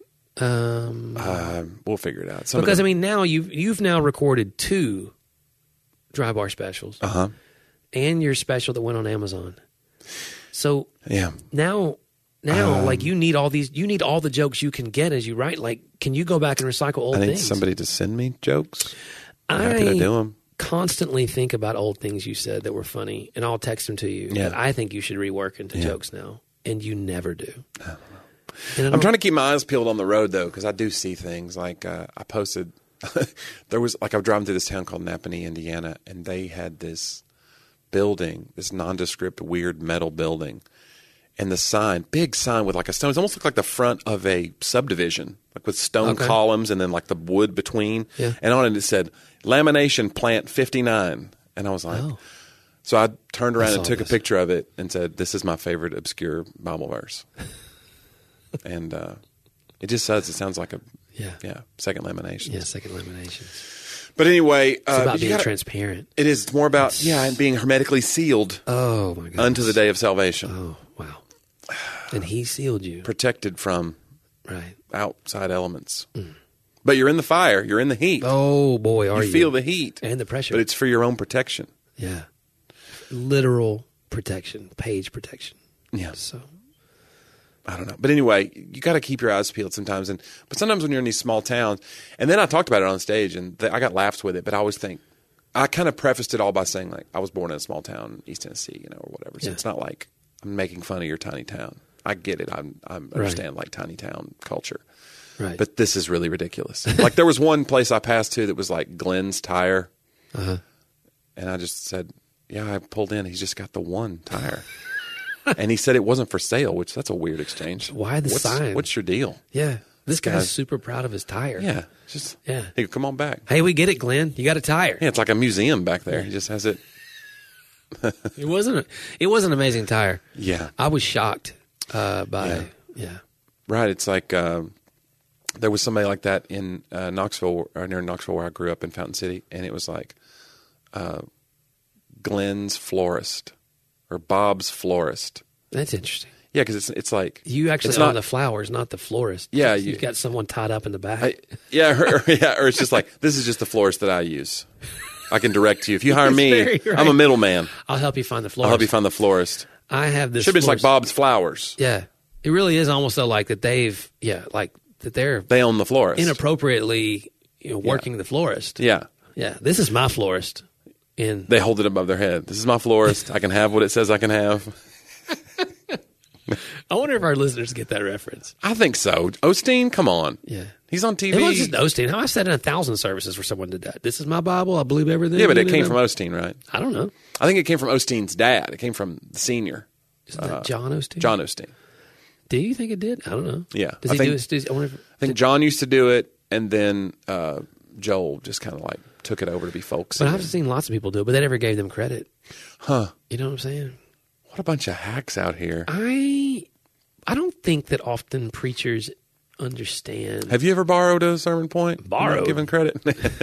Speaker 1: We'll figure it out.
Speaker 2: Because, now you've now recorded 2 Dry Bar specials.
Speaker 1: Uh-huh.
Speaker 2: And your special that went on Amazon. So,
Speaker 1: yeah.
Speaker 2: Now, like you need all the jokes you can get as you write. Like, can you go back and recycle old things?
Speaker 1: I need somebody to send me jokes.
Speaker 2: I'm
Speaker 1: happy to do them.
Speaker 2: Constantly think about old things you said that were funny, and I'll text them to you.
Speaker 1: Yeah.
Speaker 2: That I think you should rework into jokes now, and you never do.
Speaker 1: I don't know. I'm trying to keep my eyes peeled on the road though, because I do see things. Like I posted, there was I was driving through this town called Napanee, Indiana, and they had this building, this nondescript, weird metal building. And the sign, big sign with like a stone. It almost looked like the front of a subdivision, like with stone columns and then like the wood between.
Speaker 2: Yeah.
Speaker 1: And on it said, Lamination Plant 59. And I was like, so I turned around and took a picture of it and said, this is my favorite obscure Bible verse. And it just says, it sounds like second laminations.
Speaker 2: Yeah, second laminations.
Speaker 1: But anyway,
Speaker 2: it's about being transparent.
Speaker 1: It is. It's more about and being hermetically sealed.
Speaker 2: Oh my God!
Speaker 1: Unto the day of salvation.
Speaker 2: Oh wow! And He sealed you,
Speaker 1: protected from outside elements. But you're in the fire. You're in the heat.
Speaker 2: Oh boy, you
Speaker 1: feel the heat
Speaker 2: and the pressure?
Speaker 1: But it's for your own protection.
Speaker 2: Yeah, literal protection, page protection.
Speaker 1: Yeah.
Speaker 2: So.
Speaker 1: I don't know. But anyway, you got to keep your eyes peeled sometimes. But sometimes when you're in these small towns, and then I talked about it on stage, and I got laughs with it, but I always think, I kind of prefaced it all by saying, like, I was born in a small town in East Tennessee, or whatever. So it's not like I'm making fun of your tiny town. I get it. I understand, like, tiny town culture.
Speaker 2: Right.
Speaker 1: But this is really ridiculous. Like, there was one place I passed to that was like Glenn's Tire.
Speaker 2: Uh-huh.
Speaker 1: And I just said, I pulled in. He's just got the one tire. And he said it wasn't for sale, which that's a weird exchange.
Speaker 2: Why the sign?
Speaker 1: What's your deal?
Speaker 2: Yeah. This guy's super proud of his tire.
Speaker 1: Yeah. Hey, come on back.
Speaker 2: Hey, we get it, Glenn. You got a tire.
Speaker 1: Yeah, it's like a museum back there. He just has it.
Speaker 2: It was an amazing tire.
Speaker 1: Yeah.
Speaker 2: I was shocked by.
Speaker 1: Right. It's like there was somebody like that in Knoxville, or near Knoxville where I grew up in Fountain City, and it was like Glenn's Florist. Or Bob's Florist.
Speaker 2: That's interesting.
Speaker 1: Yeah, because it's like
Speaker 2: you actually own the flowers, not the florist.
Speaker 1: Yeah,
Speaker 2: you've got someone tied up in the back.
Speaker 1: Or it's just like, this is just the florist that I use. I can direct you. If you hire me,
Speaker 2: right.
Speaker 1: I'm a middleman.
Speaker 2: I'll help you find the florist.
Speaker 1: I'll help you find the florist.
Speaker 2: I have this.
Speaker 1: Should be like Bob's Flowers.
Speaker 2: Yeah, it really is almost so like that they
Speaker 1: own the florist
Speaker 2: inappropriately, working the florist.
Speaker 1: Yeah.
Speaker 2: Yeah, this is my florist.
Speaker 1: They hold it above their head. This is my florist. I can have what it says I can have.
Speaker 2: I wonder if our listeners get that reference.
Speaker 1: I think so. Osteen, come on.
Speaker 2: Yeah.
Speaker 1: He's on TV.
Speaker 2: It wasn't just Osteen. How I said in 1,000 services for someone did that. This is my Bible. I believe everything.
Speaker 1: Yeah, but it came from Osteen, right?
Speaker 2: I don't know.
Speaker 1: I think it came from Osteen's dad. It came from the senior.
Speaker 2: Isn't that John Osteen?
Speaker 1: John Osteen.
Speaker 2: Do you think it did? I don't know.
Speaker 1: Yeah.
Speaker 2: Does he do it?
Speaker 1: I think John used to do it, and then Joel just kind of like took it over to be folksy.
Speaker 2: But I've seen lots of people do it, but they never gave them credit.
Speaker 1: Huh.
Speaker 2: You know what I'm saying?
Speaker 1: What a bunch of hacks out here.
Speaker 2: I don't think that often preachers understand.
Speaker 1: Have you ever borrowed a sermon point?
Speaker 2: Borrowed?
Speaker 1: Given credit?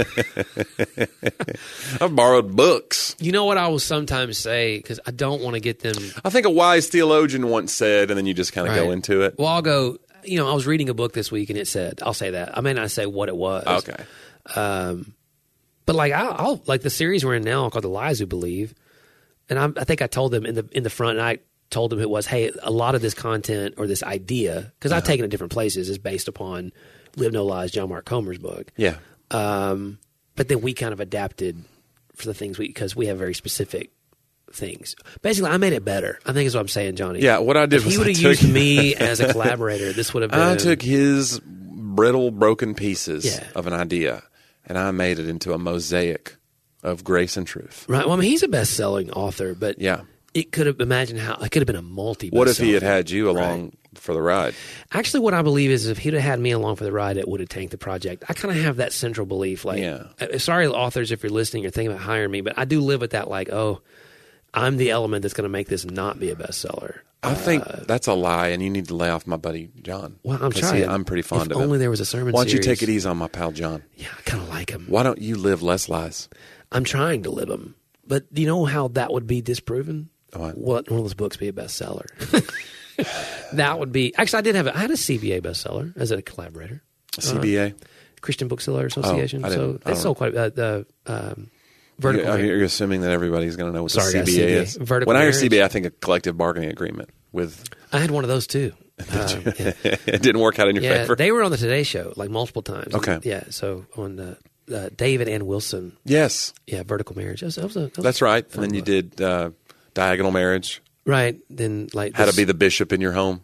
Speaker 1: I've borrowed books.
Speaker 2: You know what I will sometimes say, because I don't want to get them.
Speaker 1: I think a wise theologian once said, and then you just kind of go into it.
Speaker 2: Well, I'll go, I was reading a book this week and it said, I'll say that. I may not say what it was.
Speaker 1: Okay.
Speaker 2: But like, I'll like the series we're in now called The Lies Who Believe. And I think I told them in the front, and I told them it was, hey, a lot of this content or this idea, because I've taken it different places, is based upon Live No Lies, John Mark Comer's book.
Speaker 1: Yeah.
Speaker 2: But then we kind of adapted for the things because we have very specific things. Basically, I made it better, I think is what I'm saying, Johnny.
Speaker 1: Yeah, what I did was
Speaker 2: he would have used me as a collaborator. This would have been.
Speaker 1: I took his brittle, broken pieces of an idea, and I made it into a mosaic of grace and truth.
Speaker 2: Right. Well, I mean, he's a best-selling author, but it could have it could have been a multi-bestseller.
Speaker 1: What if he had you along for the ride?
Speaker 2: Actually, what I believe is if he'd have had me along for the ride, it would have tanked the project. I kind of have that central belief. Like, sorry, authors, if you're listening or thinking about hiring me, but I do live with that. Like, I'm the element that's going to make this not be a bestseller.
Speaker 1: I think that's a lie, and you need to lay off my buddy John.
Speaker 2: Well, I'm trying.
Speaker 1: I'm pretty fond of him.
Speaker 2: If only there was a sermon.
Speaker 1: Why don't you take it easy on my pal John?
Speaker 2: Yeah, I kind of like him.
Speaker 1: Why don't you live less lies?
Speaker 2: I'm trying to live them, but do you know how that would be disproven? What one of those books be a bestseller? That would be. Actually, I had a CBA bestseller as a collaborator.
Speaker 1: A CBA,
Speaker 2: Christian Bookseller Association.
Speaker 1: So
Speaker 2: they sold quite the vertical.
Speaker 1: You're assuming that everybody's going to know what the CBA is.
Speaker 2: Vertical
Speaker 1: when I hear
Speaker 2: marriage.
Speaker 1: CBA, I think a collective bargaining agreement with.
Speaker 2: I had one of those too.
Speaker 1: It didn't work out in your favor.
Speaker 2: They were on the Today Show like multiple times.
Speaker 1: Okay.
Speaker 2: Yeah. So on David and Wilson.
Speaker 1: Yes.
Speaker 2: Yeah. Vertical marriage.
Speaker 1: That's right. And then you did diagonal marriage.
Speaker 2: Right. Then like
Speaker 1: how to be the bishop in your home.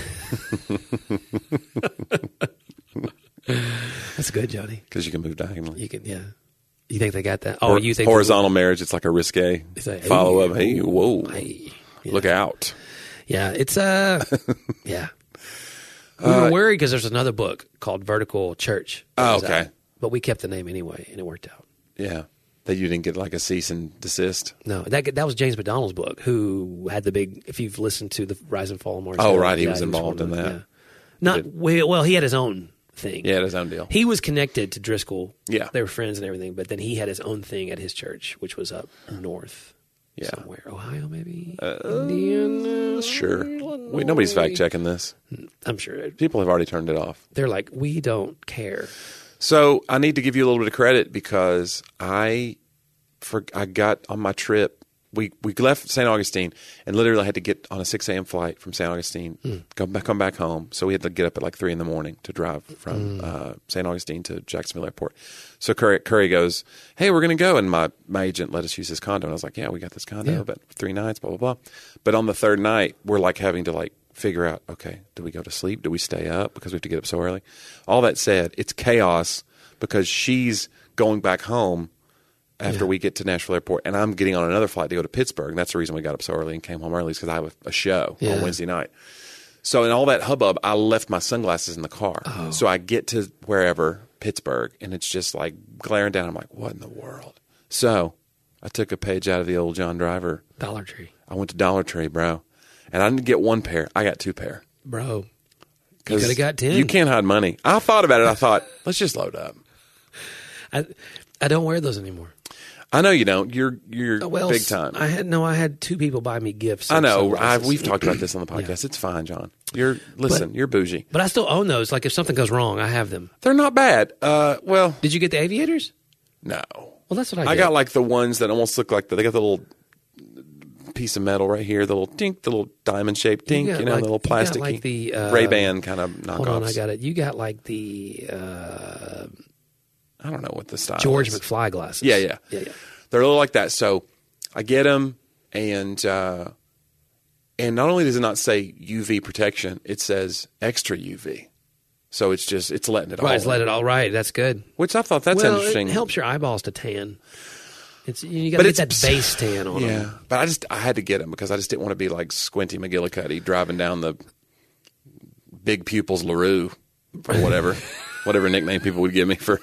Speaker 2: That's good, Johnny.
Speaker 1: Because you can move diagonally.
Speaker 2: You can. Yeah. You think they got that?
Speaker 1: You think horizontal marriage? It's like a risque follow up. Hey, whoa!
Speaker 2: Hey,
Speaker 1: look out!
Speaker 2: Yeah, it's yeah. We were worried because there's another book called Vertical Church.
Speaker 1: Oh, okay.
Speaker 2: But we kept the name anyway, and it worked out.
Speaker 1: Yeah, that you didn't get like a cease and desist.
Speaker 2: No, that was James McDonald's book. Who had the big? If you've listened to the Rise and Fall of Mars.
Speaker 1: Oh, right, he was involved in that.
Speaker 2: Yeah. He had his own thing.
Speaker 1: Yeah, his own deal.
Speaker 2: He was connected to Driscoll.
Speaker 1: Yeah,
Speaker 2: they were friends and everything. But then he had his own thing at his church, which was up north.
Speaker 1: Yeah.
Speaker 2: Somewhere. Ohio, maybe? Indiana?
Speaker 1: Sure. Nobody's fact-checking this.
Speaker 2: I'm sure.
Speaker 1: People have already turned it off.
Speaker 2: They're like, we don't care.
Speaker 1: So I need to give you a little bit of credit because I got on my trip. We left St. Augustine and literally had to get on a 6 a.m. flight from St. Augustine, come back home. So we had to get up at like 3 a.m. to drive from St. Augustine to Jacksonville Airport. So Curry goes, hey, we're going to go. And my agent let us use his condo. And I was like, yeah, we got this condo, but 3 nights, blah, blah, blah. But on the third night, we're like having to like figure out, okay, do we go to sleep? Do we stay up because we have to get up so early? All that said, it's chaos because she's going back home after we get to Nashville Airport, and I'm getting on another flight to go to Pittsburgh. And that's the reason we got up so early and came home early is because I have a show on Wednesday night. So in all that hubbub, I left my sunglasses in the car. Oh. So I get to wherever, Pittsburgh, and it's just like glaring down. I'm like, what in the world? So I took a page out of the old John Driver.
Speaker 2: Dollar Tree.
Speaker 1: I went to Dollar Tree, bro. And I didn't get one pair. I got 2 pair.
Speaker 2: Bro, you could have got 10.
Speaker 1: You can't hide money. I thought about it. I thought, let's just load up.
Speaker 2: I don't wear those anymore.
Speaker 1: I know you don't. You're big time.
Speaker 2: I had 2 people buy me gifts.
Speaker 1: I know. We've talked about this on the podcast. It's fine, John. You're bougie.
Speaker 2: But I still own those. Like if something goes wrong, I have them.
Speaker 1: They're not bad. Well,
Speaker 2: did you get the aviators?
Speaker 1: No.
Speaker 2: Well, that's what I
Speaker 1: I got like the ones that almost look like they got the little piece of metal right here, the little dink, the little diamond shaped dink, the little plasticky
Speaker 2: like the
Speaker 1: Ray-Ban kind of knockoffs.
Speaker 2: Hold on, I got it. You got like the
Speaker 1: I don't know what the style
Speaker 2: George
Speaker 1: is.
Speaker 2: McFly glasses.
Speaker 1: Yeah. They're a little like that. So I get them, and not only does it not say UV protection, it says extra UV. So it's letting it all.
Speaker 2: Right, it's letting it all right. That's good.
Speaker 1: Which I thought that's interesting.
Speaker 2: It helps your eyeballs to tan. You got to get that base tan on them.
Speaker 1: Yeah, but I had to get them because I just didn't want to be like Squinty McGillicuddy driving down the Big Pupils LaRue or whatever nickname people would give me for.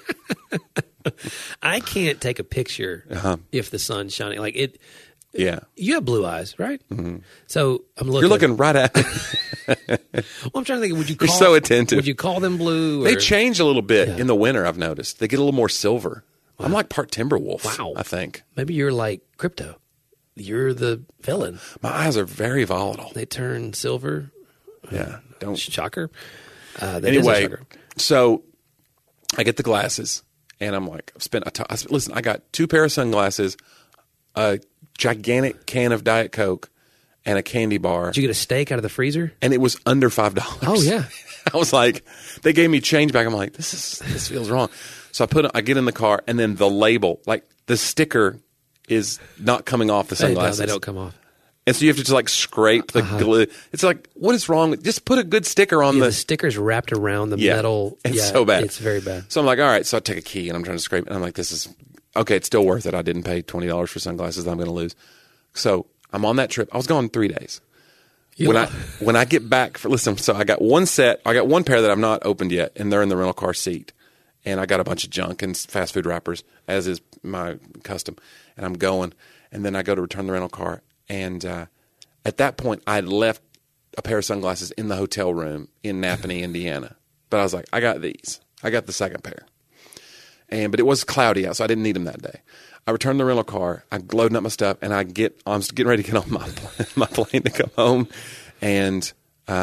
Speaker 2: I can't take a picture if the sun's shining. Like it.
Speaker 1: Yeah.
Speaker 2: You have blue eyes, right?
Speaker 1: Mm-hmm.
Speaker 2: So I'm looking.
Speaker 1: You're looking right at me.
Speaker 2: Well, I'm trying to think.
Speaker 1: You're so attentive.
Speaker 2: Would you call them blue?
Speaker 1: They change a little bit in the winter, I've noticed. They get a little more silver. Wow. I'm like part Timberwolf, I think.
Speaker 2: Maybe you're like Crypto. You're the villain.
Speaker 1: My eyes are very volatile.
Speaker 2: They turn silver.
Speaker 1: Yeah. Don't.
Speaker 2: Shocker.
Speaker 1: Anyway, so I get the glasses, and I'm like, listen, I got 2 pair of sunglasses, a gigantic can of Diet Coke, and a candy bar.
Speaker 2: Did you get a steak out of the freezer?
Speaker 1: And it was under $5.
Speaker 2: Oh, yeah.
Speaker 1: I was like, they gave me change back. I'm like, this feels wrong. So I get in the car, and then the label, like the sticker is not coming off the sunglasses.
Speaker 2: They don't come off.
Speaker 1: And so you have to just like scrape the glue. It's like, what is wrong? Just put a good sticker on
Speaker 2: the sticker's wrapped around the metal.
Speaker 1: It's so bad.
Speaker 2: It's very bad.
Speaker 1: So I'm like, all right. So I take a key, and I'm trying to scrape it. And I'm like, this is, okay, it's still worth it. I didn't pay $20 for sunglasses that I'm going to lose. So I'm on that trip. I was gone 3 days. When I get back, so I got one pair that I've not opened yet, and they're in the rental car seat. And I got a bunch of junk and fast food wrappers, as is my custom. And I'm going, and then I go to return the rental car. And at that point, I had left a pair of sunglasses in the hotel room in Napanee, Indiana. But I was like, I got these. I got the second pair. But it was cloudy out, so I didn't need them that day. I returned the rental car. I'm loading up my stuff, and I'm getting ready to get on my plane to come home. And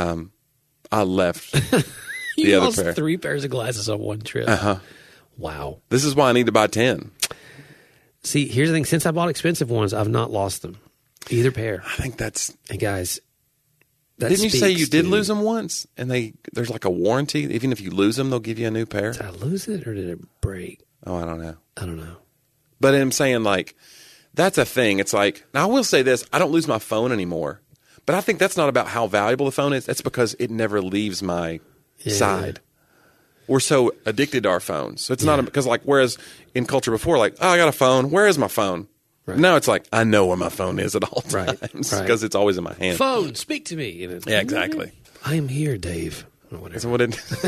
Speaker 1: I left the other pair.
Speaker 2: 3 pairs of glasses on one trip. Wow.
Speaker 1: This is why I need to buy 10.
Speaker 2: See, here's the thing. Since I bought expensive ones, I've not lost them. Either pair.
Speaker 1: I think that's...
Speaker 2: And guys,
Speaker 1: didn't you say you did lose them once? And there's like a warranty. Even if you lose them, they'll give you a new pair.
Speaker 2: Did I lose it or did it break?
Speaker 1: Oh, I don't know.
Speaker 2: I don't know.
Speaker 1: But I'm saying, like, that's a thing. It's like... Now, I will say this. I don't lose my phone anymore. But I think that's not about how valuable the phone is. That's because it never leaves my side. We're so addicted to our phones. So it's not... Because, like, whereas in culture before, like, oh, I got a phone. Where is my phone? Right. Now it's like, I know where my phone is at all times because it's always in my hand.
Speaker 2: Phone, speak to me.
Speaker 1: Yeah, exactly.
Speaker 2: I am here, Dave. Or whatever.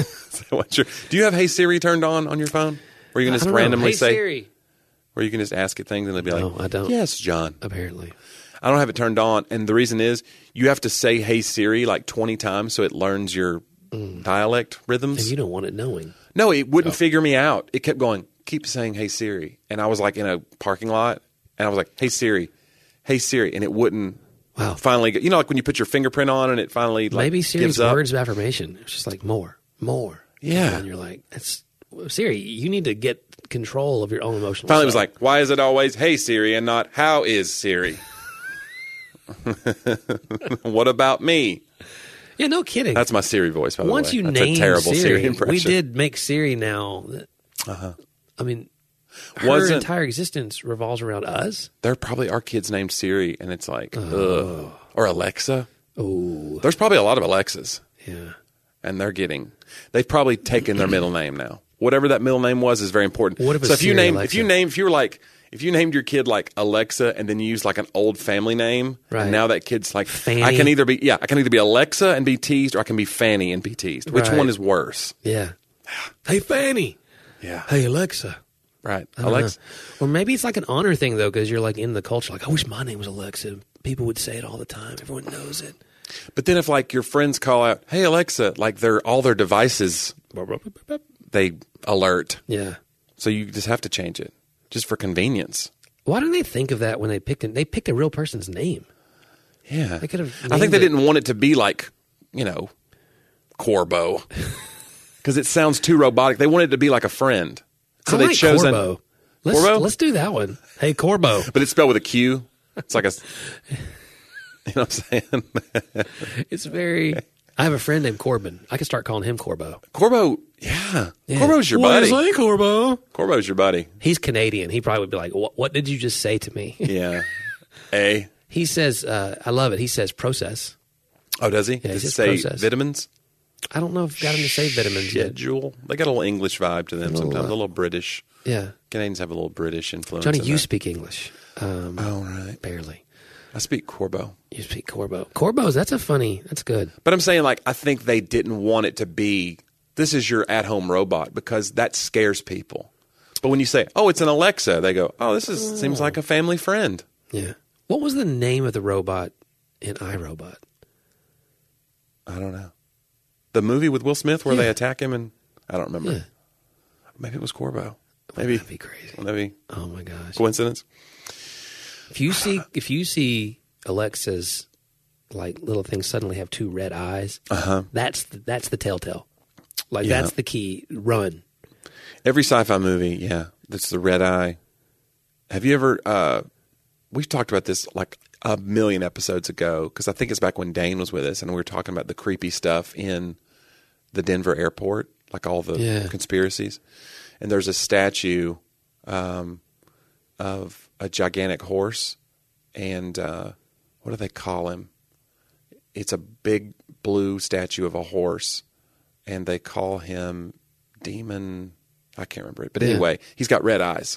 Speaker 1: Do you have Hey Siri turned on your phone? Where you can just randomly say,
Speaker 2: Siri.
Speaker 1: Where you can just ask it things and it'll be like,
Speaker 2: no, I don't.
Speaker 1: Yes, John.
Speaker 2: Apparently.
Speaker 1: I don't have it turned on. And the reason is you have to say Hey Siri like 20 times so it learns your dialect rhythms.
Speaker 2: And you don't want it knowing.
Speaker 1: No, it wouldn't figure me out. It kept going, keep saying Hey Siri. And I was like in a parking lot. And I was like, Hey Siri, and it wouldn't finally get, like when you put your fingerprint on and it finally like
Speaker 2: maybe Siri's
Speaker 1: gives up.
Speaker 2: Words of affirmation. It's just like more.
Speaker 1: Yeah.
Speaker 2: And you're like, Siri, you need to get control of your own emotional
Speaker 1: Finally
Speaker 2: self.
Speaker 1: It was like, why is it always Hey Siri and not how is Siri? What about me?
Speaker 2: Yeah, no kidding.
Speaker 1: That's my Siri voice, by the way.
Speaker 2: Once you
Speaker 1: That's
Speaker 2: name
Speaker 1: a terrible Siri impression.
Speaker 2: We did make Siri now. I mean... Her entire existence revolves around us.
Speaker 1: There probably are kids named Siri, and it's like, ugh. Or Alexa.
Speaker 2: Oh.
Speaker 1: There's probably a lot of Alexas.
Speaker 2: Yeah.
Speaker 1: And they've probably taken their middle name now. Whatever that middle name was is very important.
Speaker 2: What if
Speaker 1: if you named your kid like Alexa and then you used like an old family name, and now that kid's like,
Speaker 2: Fanny.
Speaker 1: I can either be Alexa and be teased, or I can be Fanny and be teased. Which one is worse?
Speaker 2: Yeah. Hey, Fanny.
Speaker 1: Yeah.
Speaker 2: Hey, Alexa.
Speaker 1: Right. Alexa.
Speaker 2: Or maybe it's like an honor thing, though, because you're like in the culture. Like, I wish my name was Alexa. People would say it all the time. Everyone knows it.
Speaker 1: But then if like your friends call out, hey, Alexa, like all their devices, they alert.
Speaker 2: Yeah.
Speaker 1: So you just have to change it just for convenience.
Speaker 2: Why didn't they think of that when they picked it? They picked a real person's name.
Speaker 1: Yeah.
Speaker 2: They could have.
Speaker 1: I think they didn't want it to be like, Corbo. Because it sounds too robotic. They wanted it to be like a friend. So
Speaker 2: I
Speaker 1: they
Speaker 2: like
Speaker 1: chose
Speaker 2: Corbo. Let's do that one. Hey, Corbo.
Speaker 1: But it's spelled with a Q. It's like a, you know what I'm saying?
Speaker 2: It's very, I have a friend named Corbin. I can start calling him Corbo.
Speaker 1: Corbo, yeah. Corbo's your buddy.
Speaker 2: Say Corbo.
Speaker 1: Corbo's your buddy.
Speaker 2: He's Canadian. He probably would be like, what did you just say to me?
Speaker 1: Yeah.
Speaker 2: He says, I love it. He says process.
Speaker 1: Oh, does he?
Speaker 2: Yeah,
Speaker 1: does
Speaker 2: he
Speaker 1: it say
Speaker 2: process.
Speaker 1: vitamins?
Speaker 2: I don't know if I've got him to say vitamins yet.
Speaker 1: Schedule. They got a little English vibe to them sometimes, a little British.
Speaker 2: Yeah.
Speaker 1: Canadians have a little British influence.
Speaker 2: Johnny, you speak English.
Speaker 1: Oh, right.
Speaker 2: Barely.
Speaker 1: I speak Corbo.
Speaker 2: You speak Corbo. Corbo's, that's good.
Speaker 1: But I'm saying, like, I think they didn't want it to be, this is your at-home robot, because that scares people. But when you say, oh, it's an Alexa, they go, oh, seems like a family friend.
Speaker 2: Yeah. What was the name of the robot in iRobot?
Speaker 1: I don't know. The movie with Will Smith where they attack him, and I don't remember.
Speaker 2: Yeah.
Speaker 1: Maybe it was Corbo. Maybe
Speaker 2: that'd be crazy.
Speaker 1: Would that be?
Speaker 2: Oh my gosh!
Speaker 1: Coincidence?
Speaker 2: If you see Alexa's like little things suddenly have two red eyes, that's the telltale. Like that's the key. Run.
Speaker 1: Every sci-fi movie, that's the red eye. Have you ever? We've talked about this like a million episodes ago, because I think it's back when Dane was with us, and we were talking about the creepy stuff in the Denver airport, like all the conspiracies. And there's a statue of a gigantic horse, and what do they call him? It's a big blue statue of a horse, and they call him Demon. I can't remember it. But anyway, he's got red eyes.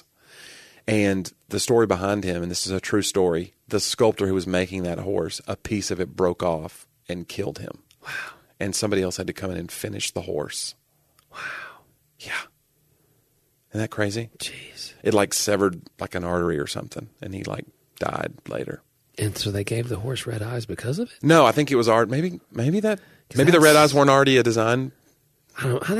Speaker 1: And the story behind him, and this is a true story, the sculptor who was making that horse, a piece of it broke off and killed him.
Speaker 2: Wow.
Speaker 1: And somebody else had to come in and finish the horse.
Speaker 2: Wow.
Speaker 1: Yeah. Isn't that crazy?
Speaker 2: Jeez.
Speaker 1: It like severed like an artery or something, and he like died later.
Speaker 2: And so they gave the horse red eyes because of it?
Speaker 1: No, I think it was art. Maybe the red eyes weren't already a design.
Speaker 2: I don't know.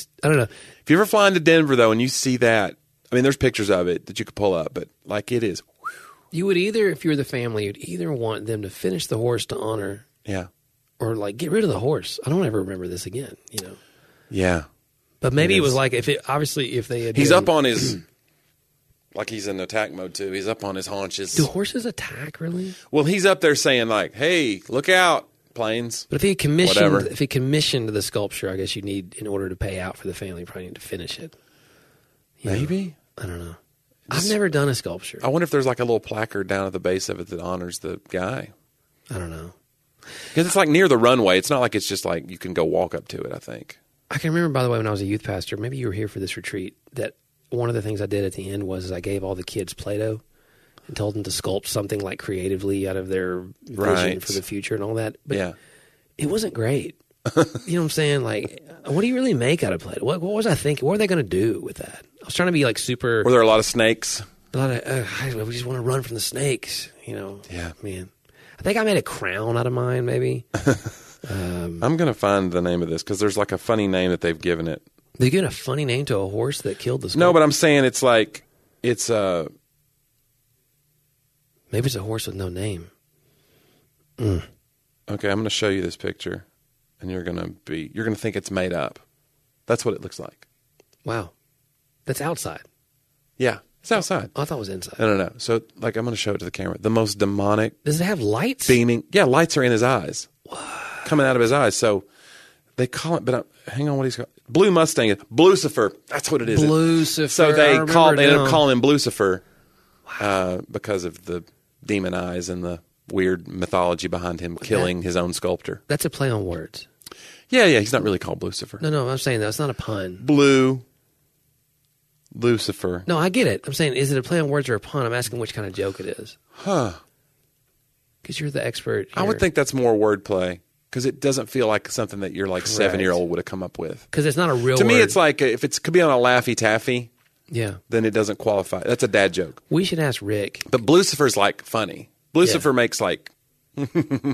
Speaker 1: If you ever fly into Denver though, and you see that, I mean, there's pictures of it that you could pull up, but like it is.
Speaker 2: You would either, if you're the family, you'd either want them to finish the horse to honor, or like get rid of the horse. I don't ever remember this again.
Speaker 1: Yeah.
Speaker 2: But maybe it was like if they had.
Speaker 1: He's up on his, like he's in attack mode too. He's up on his haunches.
Speaker 2: Do horses attack really?
Speaker 1: Well, he's up there saying like, "Hey, look out, planes."
Speaker 2: But if he commissioned the sculpture, I guess you need, in order to pay out for the family, you probably need to finish it.
Speaker 1: Maybe.
Speaker 2: I don't know. I've never done a sculpture.
Speaker 1: I wonder if there's like a little placard down at the base of it that honors the guy.
Speaker 2: I don't know.
Speaker 1: Because it's like near the runway. It's not like it's just like you can go walk up to it, I think.
Speaker 2: I can remember, by the way, when I was a youth pastor, maybe you were here for this retreat, that one of the things I did at the end was I gave all the kids Play-Doh and told them to sculpt something like creatively out of their vision for the future and all that. But it wasn't great. You know what I'm saying? Like, what do you really make out of Play-Doh? What was I thinking? What were they going to do with that? I was trying to be like super.
Speaker 1: Were there a lot of snakes?
Speaker 2: A lot of. We just want to run from the snakes.
Speaker 1: Yeah,
Speaker 2: man. I think I made a crown out of mine. Maybe.
Speaker 1: I'm going to find the name of this because there's like a funny name that they've given it.
Speaker 2: They given a funny name to a horse that killed the sculptor?
Speaker 1: No, but I'm saying it's like it's
Speaker 2: maybe it's a horse with no name.
Speaker 1: Okay, I'm going to show you this picture, and you're going to think it's made up. That's what it looks like.
Speaker 2: Wow, that's outside.
Speaker 1: Yeah, it's outside.
Speaker 2: I thought it was inside.
Speaker 1: No. So, like, I'm going to show it to the camera. The most demonic.
Speaker 2: Does it have lights?
Speaker 1: Beaming. Yeah, lights are in his eyes.
Speaker 2: What?
Speaker 1: Coming out of his eyes. So they call it. But hang on, what he's called? Blue Mustang. Blucifer. That's what it is.
Speaker 2: Blucifer.
Speaker 1: So they ended up calling him Blucifer because of the demon eyes and the weird mythology behind him killing his own sculptor.
Speaker 2: That's a play on words.
Speaker 1: Yeah. He's not really called Blucifer.
Speaker 2: No. I'm saying that's not a pun.
Speaker 1: Lucifer.
Speaker 2: No, I get it. I'm saying, is it a play on words or a pun? I'm asking which kind of joke it is. Because you're the expert here.
Speaker 1: I would think that's more wordplay because it doesn't feel like something that your like 7-year-old would have come up with.
Speaker 2: Because it's not a real.
Speaker 1: To me, it's like if it could be on a Laffy Taffy.
Speaker 2: Yeah.
Speaker 1: Then it doesn't qualify. That's a dad joke.
Speaker 2: We should ask Rick.
Speaker 1: But Blucifer's like funny. Blucifer makes like. And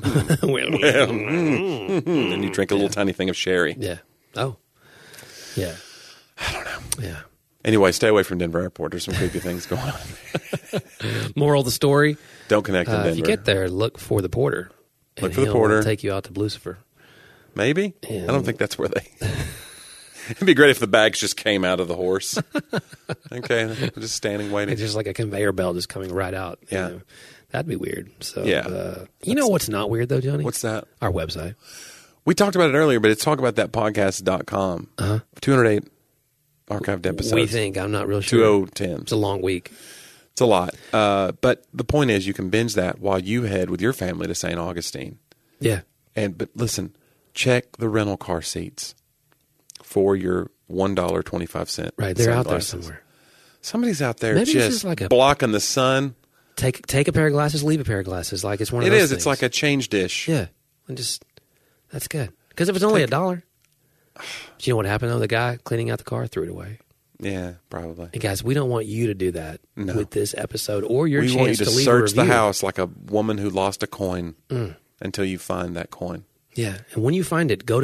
Speaker 1: you drink a little tiny thing of sherry.
Speaker 2: Yeah. Oh. Yeah.
Speaker 1: I don't know.
Speaker 2: Yeah.
Speaker 1: Anyway, stay away from Denver Airport. There's some creepy things going on.
Speaker 2: Moral of the story:
Speaker 1: don't connect in Denver.
Speaker 2: If you get there, look for the porter.
Speaker 1: Look for the porter.
Speaker 2: He'll take you out to Blucifer.
Speaker 1: Maybe. I don't think that's where they. It'd be great if the bags just came out of the horse. Okay, just standing waiting.
Speaker 2: It's just like a conveyor belt just coming right out.
Speaker 1: Yeah.
Speaker 2: You know? That'd be weird. So,
Speaker 1: yeah.
Speaker 2: You know what's not weird, though, Johnny?
Speaker 1: What's that?
Speaker 2: Our website.
Speaker 1: We talked about it earlier, but it's talkaboutthatpodcast.com. 208 archived episodes.
Speaker 2: We think. I'm not real sure.
Speaker 1: 2010.
Speaker 2: It's a long week.
Speaker 1: It's a lot. But the point is, you can binge that while you head with your family to St. Augustine.
Speaker 2: Yeah.
Speaker 1: But listen, check the rental car seats for your $1.25.
Speaker 2: Right, they're out there somewhere.
Speaker 1: Somebody's out there
Speaker 2: Maybe
Speaker 1: just like blocking the sun.
Speaker 2: Take a pair of glasses, leave a pair of glasses. Like it's one of those
Speaker 1: things.
Speaker 2: It is.
Speaker 1: It's like a change dish.
Speaker 2: Yeah. And that's good. Because if it's only $1, do you know what happened, though? The guy cleaning out the car threw it away.
Speaker 1: Yeah, probably.
Speaker 2: And guys, we don't want you to do that with this episode or your chance to leave a review. We
Speaker 1: want you to search the house like a woman who lost a coin until you find that coin.
Speaker 2: Yeah. And when you find it, go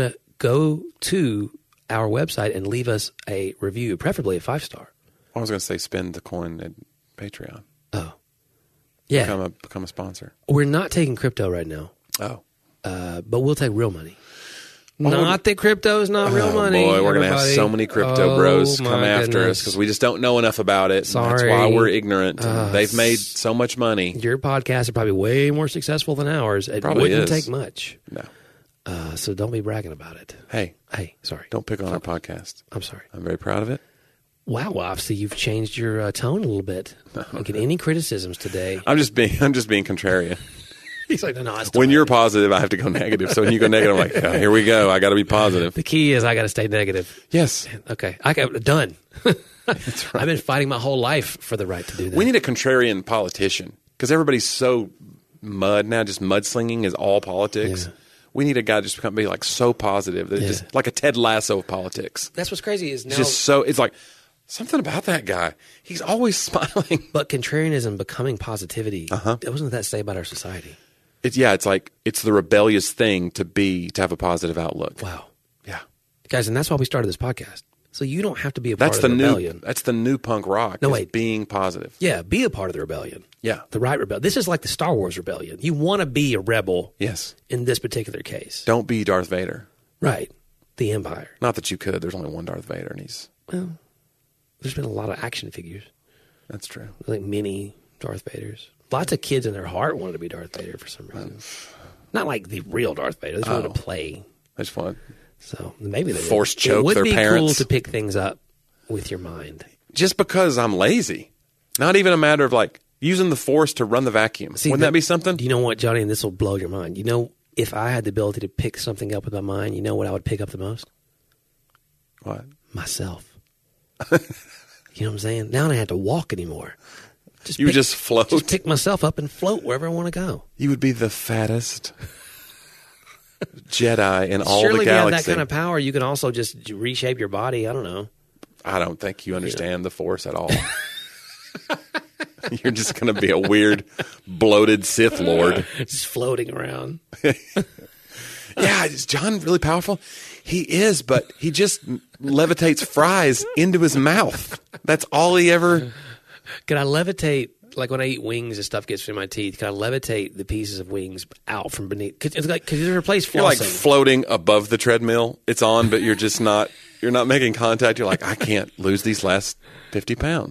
Speaker 2: to our website and leave us a review, preferably a 5-star.
Speaker 1: I was going to say spend the coin at Patreon.
Speaker 2: Oh. Yeah.
Speaker 1: Become a sponsor.
Speaker 2: We're not taking crypto right now.
Speaker 1: Oh.
Speaker 2: But we'll take real money. Not that crypto is not real money.
Speaker 1: Boy, we're going to have so many crypto bros come after us because we just don't know enough about it.
Speaker 2: Sorry.
Speaker 1: That's why we're ignorant. They've made so much money.
Speaker 2: Your podcasts are probably way more successful than ours. It wouldn't take much.
Speaker 1: No.
Speaker 2: So don't be bragging about it.
Speaker 1: Hey,
Speaker 2: sorry.
Speaker 1: Don't pick on our podcast.
Speaker 2: I'm sorry.
Speaker 1: I'm very proud of it.
Speaker 2: Wow, well, obviously you've changed your tone a little bit. Don't get any criticisms today.
Speaker 1: I'm just being contrarian.
Speaker 2: He's like, no.
Speaker 1: When you're positive, I have to go negative. So when you go negative, I'm like, here we go. I got to be positive.
Speaker 2: The key is I got to stay negative.
Speaker 1: Yes.
Speaker 2: Okay. I got done.
Speaker 1: That's right.
Speaker 2: I've been fighting my whole life for the right to do that.
Speaker 1: We need a contrarian politician because everybody's so now. Just mudslinging is all politics. Yeah. We need a guy just to be like so positive that just like a Ted Lasso of politics.
Speaker 2: That's what's crazy is now
Speaker 1: just so it's like something about that guy. He's always smiling.
Speaker 2: But contrarianism becoming positivity. Wasn't that say about our society?
Speaker 1: It's like it's the rebellious thing to have a positive outlook.
Speaker 2: Wow.
Speaker 1: Yeah.
Speaker 2: Guys, and that's why we started this podcast. So you don't have to be a part of the rebellion.
Speaker 1: That's the new punk rock.
Speaker 2: No, wait.
Speaker 1: Being positive.
Speaker 2: Yeah, be a part of the rebellion.
Speaker 1: Yeah.
Speaker 2: The right rebellion. This is like the Star Wars rebellion. You want to be a rebel.
Speaker 1: Yes.
Speaker 2: In this particular case.
Speaker 1: Don't be Darth Vader.
Speaker 2: Right. The Empire.
Speaker 1: Not that you could. There's only one Darth Vader, and he's...
Speaker 2: Well, there's been a lot of action figures.
Speaker 1: That's true.
Speaker 2: Like mini Darth Vaders. Lots of kids in their heart wanted to be Darth Vader for some reason. Not like the real Darth Vader. They just wanted to play.
Speaker 1: I just want
Speaker 2: So maybe they
Speaker 1: force choke their parents.
Speaker 2: It would be cool to pick things up with your mind.
Speaker 1: Just because I'm lazy. Not even a matter of like using the force to run the vacuum. Wouldn't that be something?
Speaker 2: Do you know what, Johnny? And this will blow your mind. You know, if I had the ability to pick something up with my mind, you know what I would pick up the most?
Speaker 1: What?
Speaker 2: Myself. You know what I'm saying? Now I don't have to walk anymore.
Speaker 1: Just float.
Speaker 2: Just pick myself up and float wherever I want to go.
Speaker 1: You would be the fattest Jedi in all
Speaker 2: Surely
Speaker 1: the galaxy.
Speaker 2: Surely if you have that kind of power, you can also just reshape your body. I don't know.
Speaker 1: I don't think you understand the Force at all. You're just going to be a weird, bloated Sith Lord.
Speaker 2: Just floating around.
Speaker 1: Yeah, is John really powerful? He is, but he just levitates fries into his mouth. That's all he ever...
Speaker 2: Can I levitate, like when I eat wings and stuff gets through my teeth, can I levitate the pieces of wings out from beneath? Could you replace flossing?
Speaker 1: You're like floating above the treadmill. It's on, but you're just not... You're not making contact. You're like, I can't lose these last 50 pounds.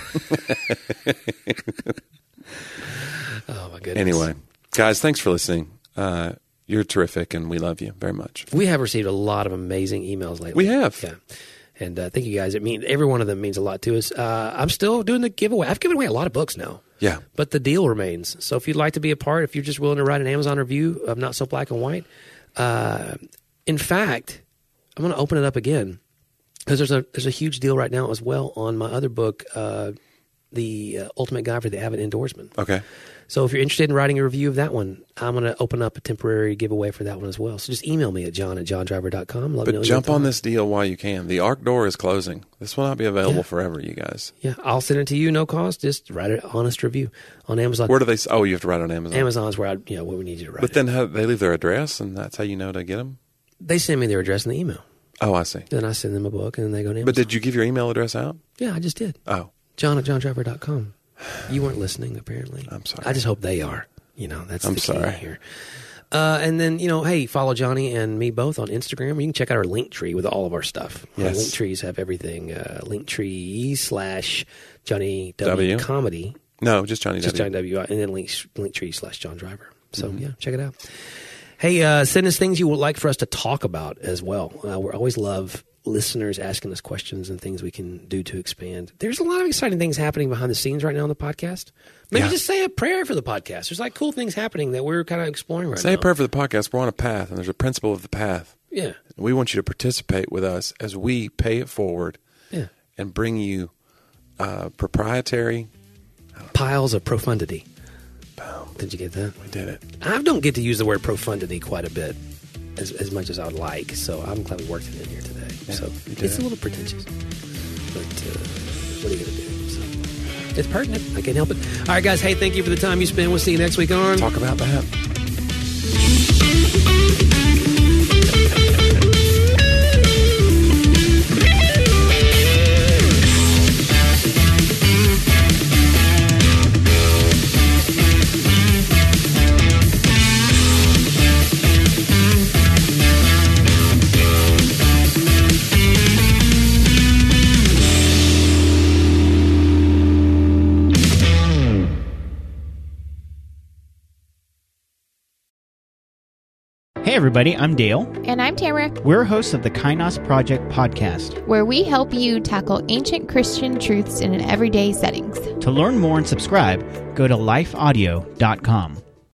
Speaker 2: Oh, my goodness.
Speaker 1: Anyway, guys, thanks for listening. You're terrific, and we love you very much.
Speaker 2: We have received a lot of amazing emails lately.
Speaker 1: We have.
Speaker 2: Yeah. And thank you guys. Every one of them means a lot to us. I'm still doing the giveaway. I've given away a lot of books now.
Speaker 1: Yeah.
Speaker 2: But the deal remains. So if you'd like to be a part, if you're just willing to write an Amazon review of Not So Black and White, in fact... I'm going to open it up again because there's a huge deal right now as well on my other book, The Ultimate Guide for the Avid Indoorsman.
Speaker 1: Okay.
Speaker 2: So if you're interested in writing a review of that one, I'm going to open up a temporary giveaway for that one as well. So just email me at john@johndriver.com.
Speaker 1: But jump on this deal while you can. The ARC door is closing. This will not be available forever, you guys.
Speaker 2: Yeah, I'll send it to you, no cost. Just write an honest review on Amazon.
Speaker 1: Where do they? Oh, you have to write on Amazon.
Speaker 2: Amazon's where where we need you to write.
Speaker 1: But then they leave their address, and that's how you know to get them.
Speaker 2: They send me their address in the email.
Speaker 1: Oh, I see.
Speaker 2: Then I send them a book, and then they go to Amazon.
Speaker 1: But did you give your email address out?
Speaker 2: Yeah, I just did.
Speaker 1: Oh.
Speaker 2: John@johndriver.com. You weren't listening, apparently.
Speaker 1: I'm sorry.
Speaker 2: I just hope they are. That's the key here. And then, hey, follow Johnny and me both on Instagram. You can check out our Linktree with all of our stuff.
Speaker 1: Yes.
Speaker 2: Our Linktrees have everything. Linktree / Johnny W. Comedy.
Speaker 1: No, just Johnny W.
Speaker 2: Just Johnny W. And then Linktree / John Driver. So, yeah, check it out. Hey, send us things you would like for us to talk about as well. We always love listeners asking us questions and things we can do to expand. There's a lot of exciting things happening behind the scenes right now on the podcast. Maybe just say a prayer for the podcast. There's like cool things happening that we're kind of exploring right now.
Speaker 1: Say a prayer for the podcast. We're on a path, and there's a principle of the path.
Speaker 2: Yeah.
Speaker 1: We want you to participate with us as we pay it forward and bring you proprietary
Speaker 2: piles of profundity. Boom. Did you get that?
Speaker 1: We did it.
Speaker 2: I don't get to use the word profundity quite a bit as much as I would like, so I'm glad we worked it in here today. Yeah, so it's a little pretentious, but what are you going to do? So, it's pertinent. I can't help it. All right, guys. Hey, thank you for the time you spent. We'll see you next week on
Speaker 1: Talk About That.
Speaker 3: Hey everybody, I'm Dale.
Speaker 4: And I'm Tamara.
Speaker 3: We're hosts of the Kainos Project podcast,
Speaker 4: where we help you tackle ancient Christian truths in an everyday settings.
Speaker 3: To learn more and subscribe, go to lifeaudio.com.